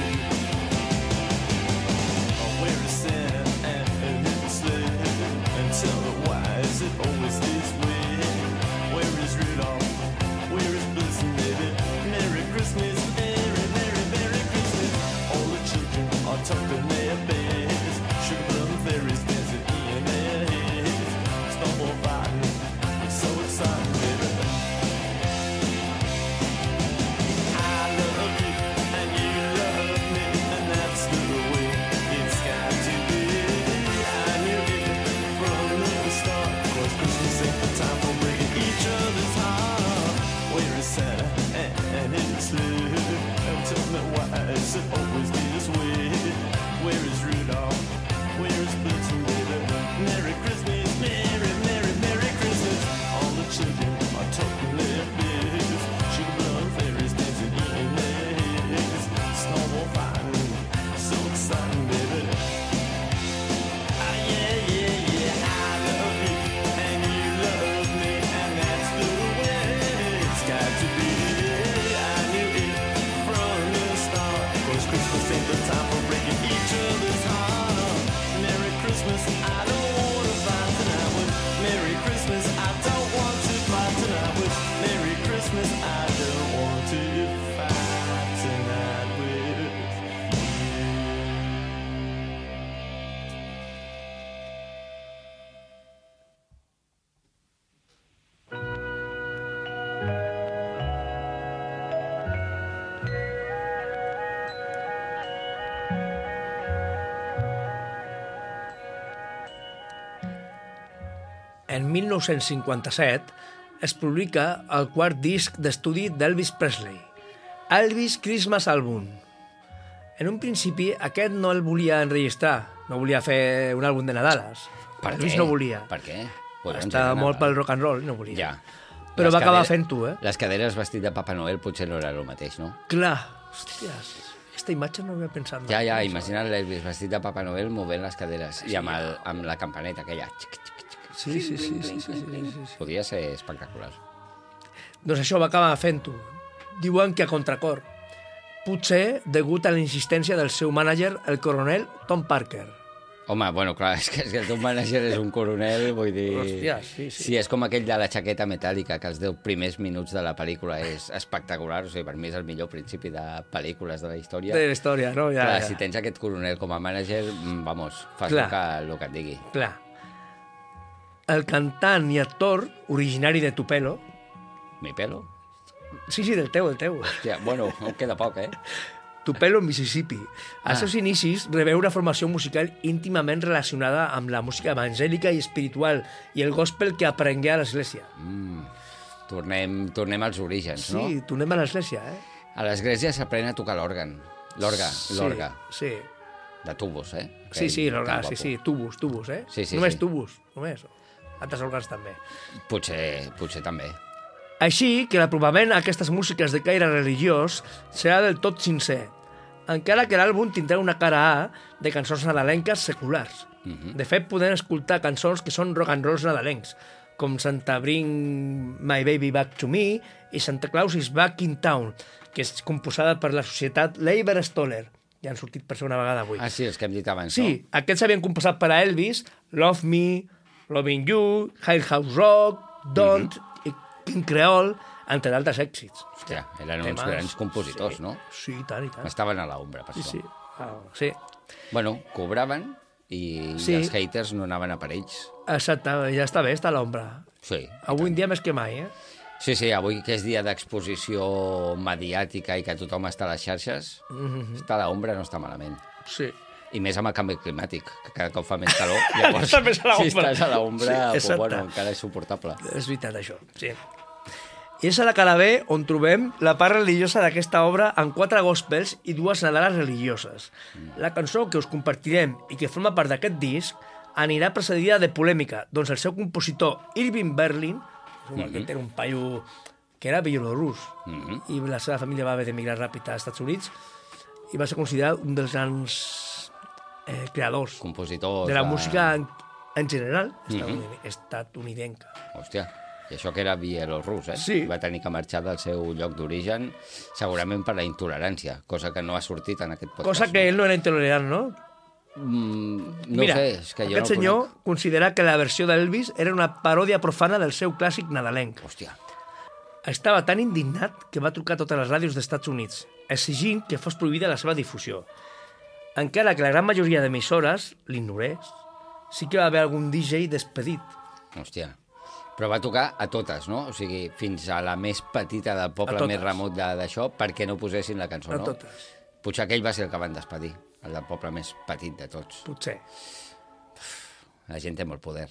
Where is Santa and his sleigh? And tell me why is it always this way? Where is Rudolph? Where is Blitzen, baby? Merry Christmas, Merry, Merry, Merry
en mil nou-cents cinquanta-set, es publica el quart disc d'estudi d'Elvis Presley, Elvis Christmas Album. En un principi, aquest no el volia enregistrar, no volia fer un àlbum de Nadales.
Per
Elvis
què?
no volia.
Per què? Collons,
Està
era
molt
Nadal.
pel rock and roll, no volia.
Ja.
Però
Les
va acabar
cadere-
fent-ho, eh?
Les caderes vestit de Papa Noel potser no era el mateix, no?
Clar, hòsties, aquesta imatge no havia pensat mai.
Ja, ja, imagina't l'Elvis vestit de Papa Noel movent les caderes i amb, el, amb la campaneta aquella. Xic, xic, xic.
Sí, sí, sí, sí, sí, sí, sí, sí.
Podria ser espectacular.
Doncs això va acabar fent-ho. Diuen que a contracor. Potser degut a la insistència del seu mànager, el coronel Tom Parker.
Home, bueno, clar, és que, és que el teu mànager és un coronel, vull dir...
Hòstia, sí, sí.
Sí, és com aquell de la xaqueta metàl·lica, que els deu primers minuts de la pel·lícula és espectacular, o sigui, per mi és el millor principi de pel·lícules de la història.
De la història, no? Ja,
Clar,
ja.
si tens aquest coronel com a mànager, mm, vamos, fas el
Clar.
que, el que et digui.
Clar. El cantant i actor originari de Tupelo...
Mi pelo?
Sí, sí, del teu, del teu.
Hòstia, bueno, em queda poc, eh?
Tupelo, Mississippi. Als
Ah.
seus inicis rebé una formació musical íntimament relacionada amb la música evangèlica i espiritual i el gospel que aprengué a l'església.
Mm. Tornem, tornem als orígens, no?
Sí, tornem a l'església, eh?
A l'església s'aprèn a tocar l'òrgan. L'orga,
Sí,
l'orga.
Sí,
De tubos, eh?
sí, sí,
Aquell
l'orga,
tan
sí,
guapo.
sí, tubos, tubos, eh?
Sí, sí,
només
sí.
tubos, només. Altres òrgans també.
Potser, potser també.
Així que l'apropament a aquestes músiques de caire religiós serà del tot sincer, encara que l'àlbum tindrà una cara A de cançons nadalenques seculars.
Mhm.
De fet, podem escoltar cançons que són rock and rolls nadalencs, com Santa Bring My Baby Back to Me i Santa Claus is Back in Town, que és composada per la societat Leiber Stoller. Ja han sortit per segona vegada avui.
Ah, sí, els que hem dit abans,
Sí, aquests s'havien composat per a Elvis, Love Me, Loving You, High House Rock, Don't i King Creole, entre d'altres èxits.
no? Hòstia, eren uns
Temes,
grans compositors,
sí,
no?
Sí, i tant, i tant.
Estaven a l'ombra, per
Sí,
això.
sí. Ah, sí,
Bueno, cobraven i,
Sí.
i els haters no anaven a per ells.
exacte, ja està bé, està a l'ombra.
Sí.
Avui en dia més que mai, eh?
Sí, sí, avui que és dia d'exposició mediàtica i que tothom està a les xarxes,
Mhm.
estar a l'ombra no està malament.
Sí.
I més amb el canvi climàtic, que cada cop fa més calor. Llavors,
Estàs més a l'ombra.
si estàs a l'ombra,
Sí,
pues,
exacte.
bueno, encara és suportable.
És veritat, això, sí. I és a la cara B on trobem la part religiosa d'aquesta obra en quatre gospels i dues nadales religioses. La cançó que us compartirem i que forma part d'aquest disc anirà precedida de polèmica, doncs el seu compositor Irving Berlin, mm -hmm. aquest era un paio que era bielorús,
Mm -hmm.
i la seva família va haver d'emigrar ràpid als Estats Units i va ser considerat un dels grans eh, creadors
Compositors...
de la
de-
música en, en general
Mhm.
estatunidenca. estatunidenca.
Hòstia, i això que era bielorús, eh?
Sí.
Va tenir que marxar del seu lloc d'origen, segurament per la intolerància, cosa que no ha sortit en aquest podcast.
Cosa que ell no era intolerant, no?
Mm, no
Mira,
ho sé, és que jo
aquest
no
senyor
conec.
considera que la versió d'Elvis era una paròdia profana del seu clàssic nadalenc.
Hòstia,
Estava tan indignat que va trucar a totes les ràdios dels Estats Units, exigint que fos prohibida la seva difusió. Encara que la gran majoria d'emissores l'ignorés, sí que va haver algun D J despedit.
hòstia. Però va tocar a totes, no? O sigui, fins a la més petita del
A
poble
totes.
més remot de- d'això, perquè no posessin la cançó,
A
no?
totes.
Potser aquell va ser el que van despedir, el del poble més petit de tots.
Potser.
La gent té molt poder.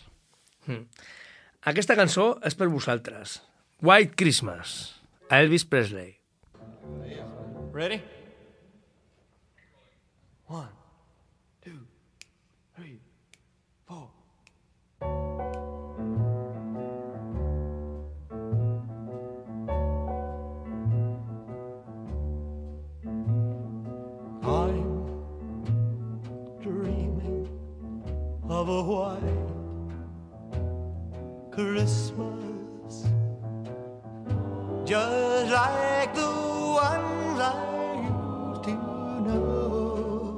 Aquesta cançó és per vosaltres. White Christmas, a Elvis Presley.
Ready? One, two, three, four. I'm dreaming of a white Christmas, just like the ones I used to know,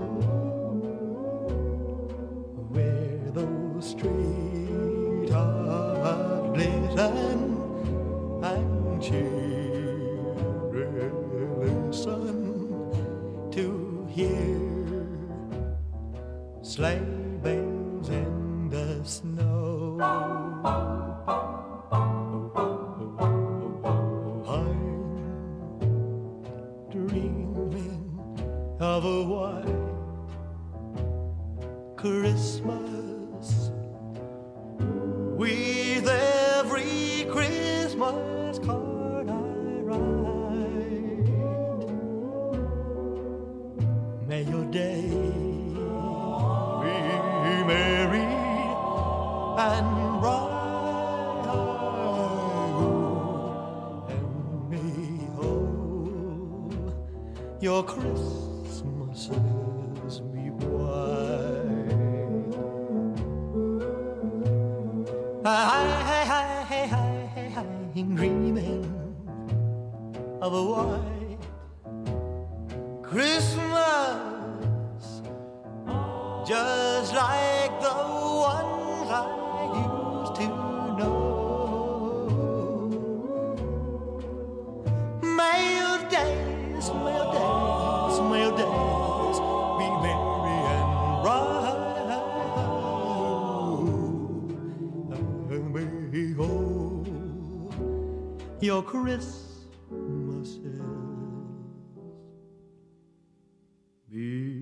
where those streethearts glisten and cheerily listen to hear sleigh bells in the snow. I'm dreaming of a white Christmas with
Christmas card I write. May your day be merry and bright, and may all your Christmases be white. I, I, I, I, I'm dreaming of a white Christmas, just like the ones I used to know. May your days, may your days, may your days be merry and bright, and may all your Christmases be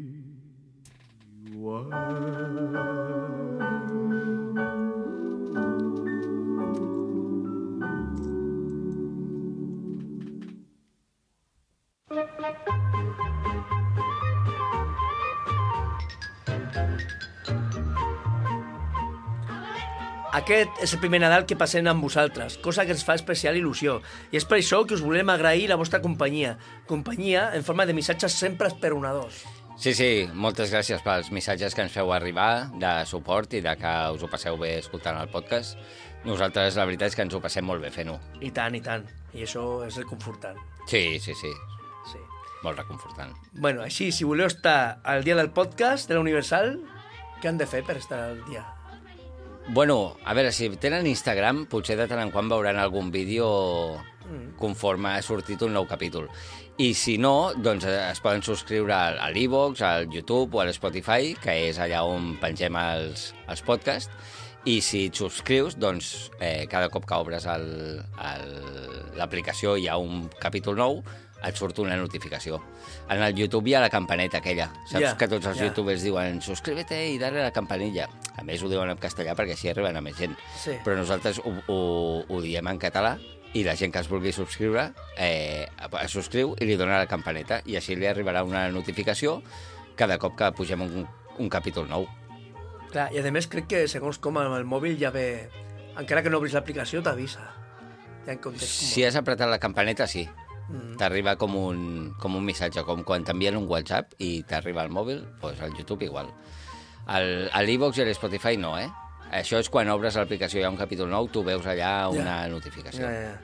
Aquest és el primer Nadal que passem amb vosaltres, cosa que ens fa especial il·lusió. I és per això que us volem agrair la vostra companyia. Companyia en forma de missatges sempre esperonadors.
Sí, sí, moltes gràcies pels missatges que ens feu arribar de suport i de que us ho passeu bé escoltant el podcast. Nosaltres, la veritat és que ens ho passem molt bé fent-ho.
I tant, i tant. I això és reconfortant.
Sí, sí, sí.
Sí.
Molt reconfortant.
Bueno, així, si voleu estar al dia del podcast de la Universal, què han de fer per estar al dia?
Bueno, a veure, si tenen Instagram, potser de tant en quant veuran algun vídeo conforme ha sortit un nou capítol. I si no, doncs es poden subscriure a l'Evox, al YouTube o a l'Spotify, que és allà on pengem els, els podcasts. I si et subscrius, doncs eh, cada cop que obres el- el- l'aplicació hi ha un capítol nou, et surt una notificació. En el YouTube hi ha la campaneta aquella. Saps
Ja,
que tots els
ja.
youtubers diuen suscríbete i dale a la campanilla. A més, ho diuen en castellà perquè així arriben a més gent.
Sí.
Però nosaltres ho, ho, ho diem en català i la gent que es vulgui subscriure eh, es subscriu i li dona la campaneta i així li arribarà una notificació cada cop que pugem un, un capítol nou.
Clar, i a més crec que segons com amb el mòbil ja ve... Encara que no obris l'aplicació, t'avisa. Ja en comptes com...
Si has apretat la campaneta, sí.
Mm.
T'arriba com un, com un missatge, com quan t'envien un WhatsApp i t'arriba al mòbil, doncs al YouTube igual. Al, a l'Evox i a l'Spotify no, eh? Això és quan obres l'aplicació i hi ha un capítol nou, tu veus allà una
Ja.
notificació.
Ja, ja.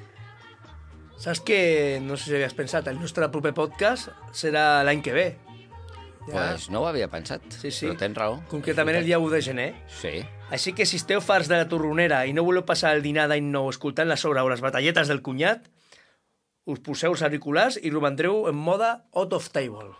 Saps que, no sé si havies pensat, el nostre proper podcast serà l'any que ve. Ja.
Pues no ho havia pensat,
Sí, sí.
però tens raó.
Concretament el dia u de gener.
Sí.
Així que si esteu farts de la torronera i no voleu passar el dinar d'any nou escoltant la sogra o les batalletes del cunyat, us poseu els auriculars i romandreu en moda out of table.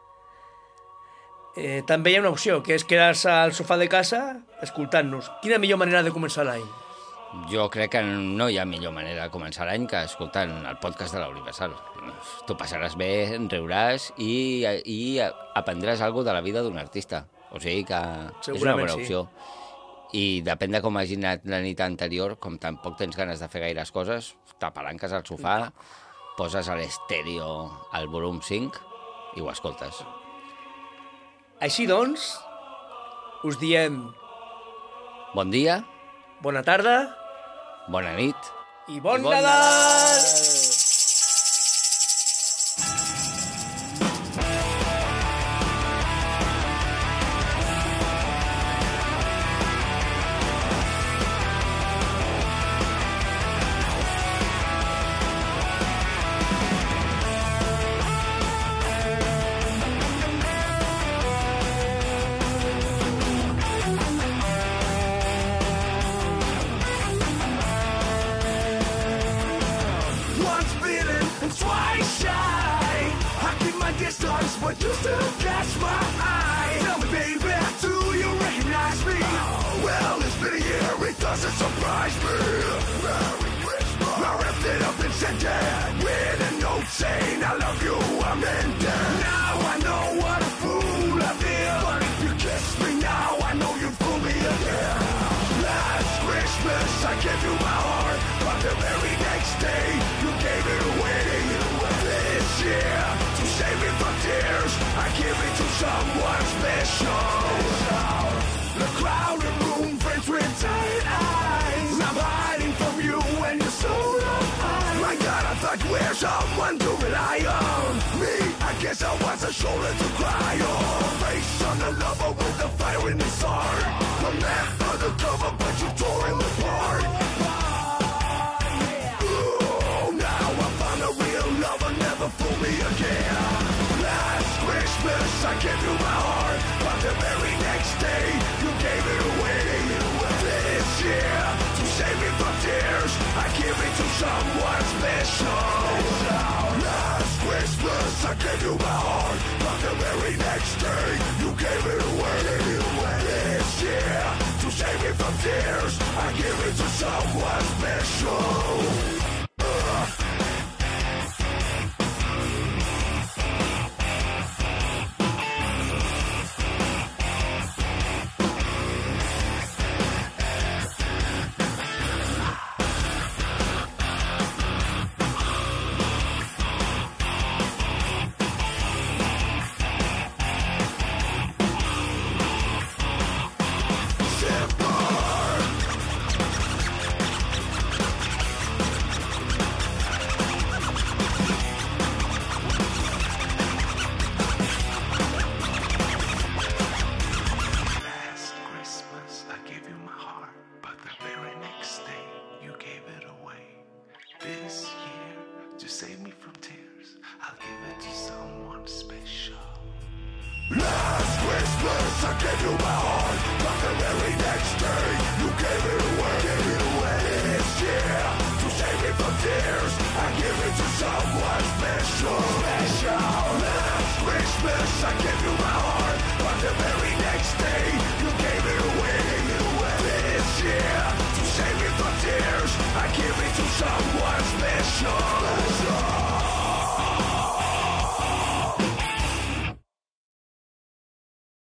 Eh, també hi ha una opció, que és quedar-se al sofà de casa escoltant-nos. Quina millor manera de començar l'any?
Jo crec que no hi ha millor manera de començar l'any que escoltant el podcast de la Universal. Tu passaràs bé, riuràs i, i aprendràs alguna de la vida d'un artista. O sigui que és una
Segurament
bona
sí.
opció. I depèn de com hagi anat la nit anterior, com tampoc tens ganes de fer gaires coses, t'apalanques al sofà, poses a l'estèreo al volum cinc i ho escoltes.
Així doncs, us diem
Bon dia,
bona tarda
bona nit.
i bon,
I bon
Nadal!
Nadal!
Once bitten and twice shy. I keep my distance, but you still catch my eye. Tell me, baby, do you recognize me? Well, it's been a year, it doesn't surprise me. Merry Christmas. I ripped it up and sent it with a note saying I love you, I'm in there. Now I know what a fool I feel. But if you kiss me now, I know you fool me again. Last Christmas I gave you my heart, but
the very next day you gave it away. This year, to save me from tears, I give it to someone special. The crowded room, friends with tight eyes. I'm hiding from you and you're so alive. My God, I thought you were someone to rely on. Me, I guess I was a shoulder to cry on. Face on the lover with the fire in his heart. The man for the cover, but you tore him apart. Oh, now I found a real lover, never fool me again. Last Christmas I gave you my heart, but the very next day you gave it away. This year, to save me from tears, I give it to someone special. Last Christmas I gave you my heart, but the very next day you gave it away. This year, to save me from tears, I give it to someone special. Last Christmas I gave you my heart, but the very next day you gave it away. Gave it away. This year, to save me from tears, I give it to someone special. Special. Last Christmas I gave you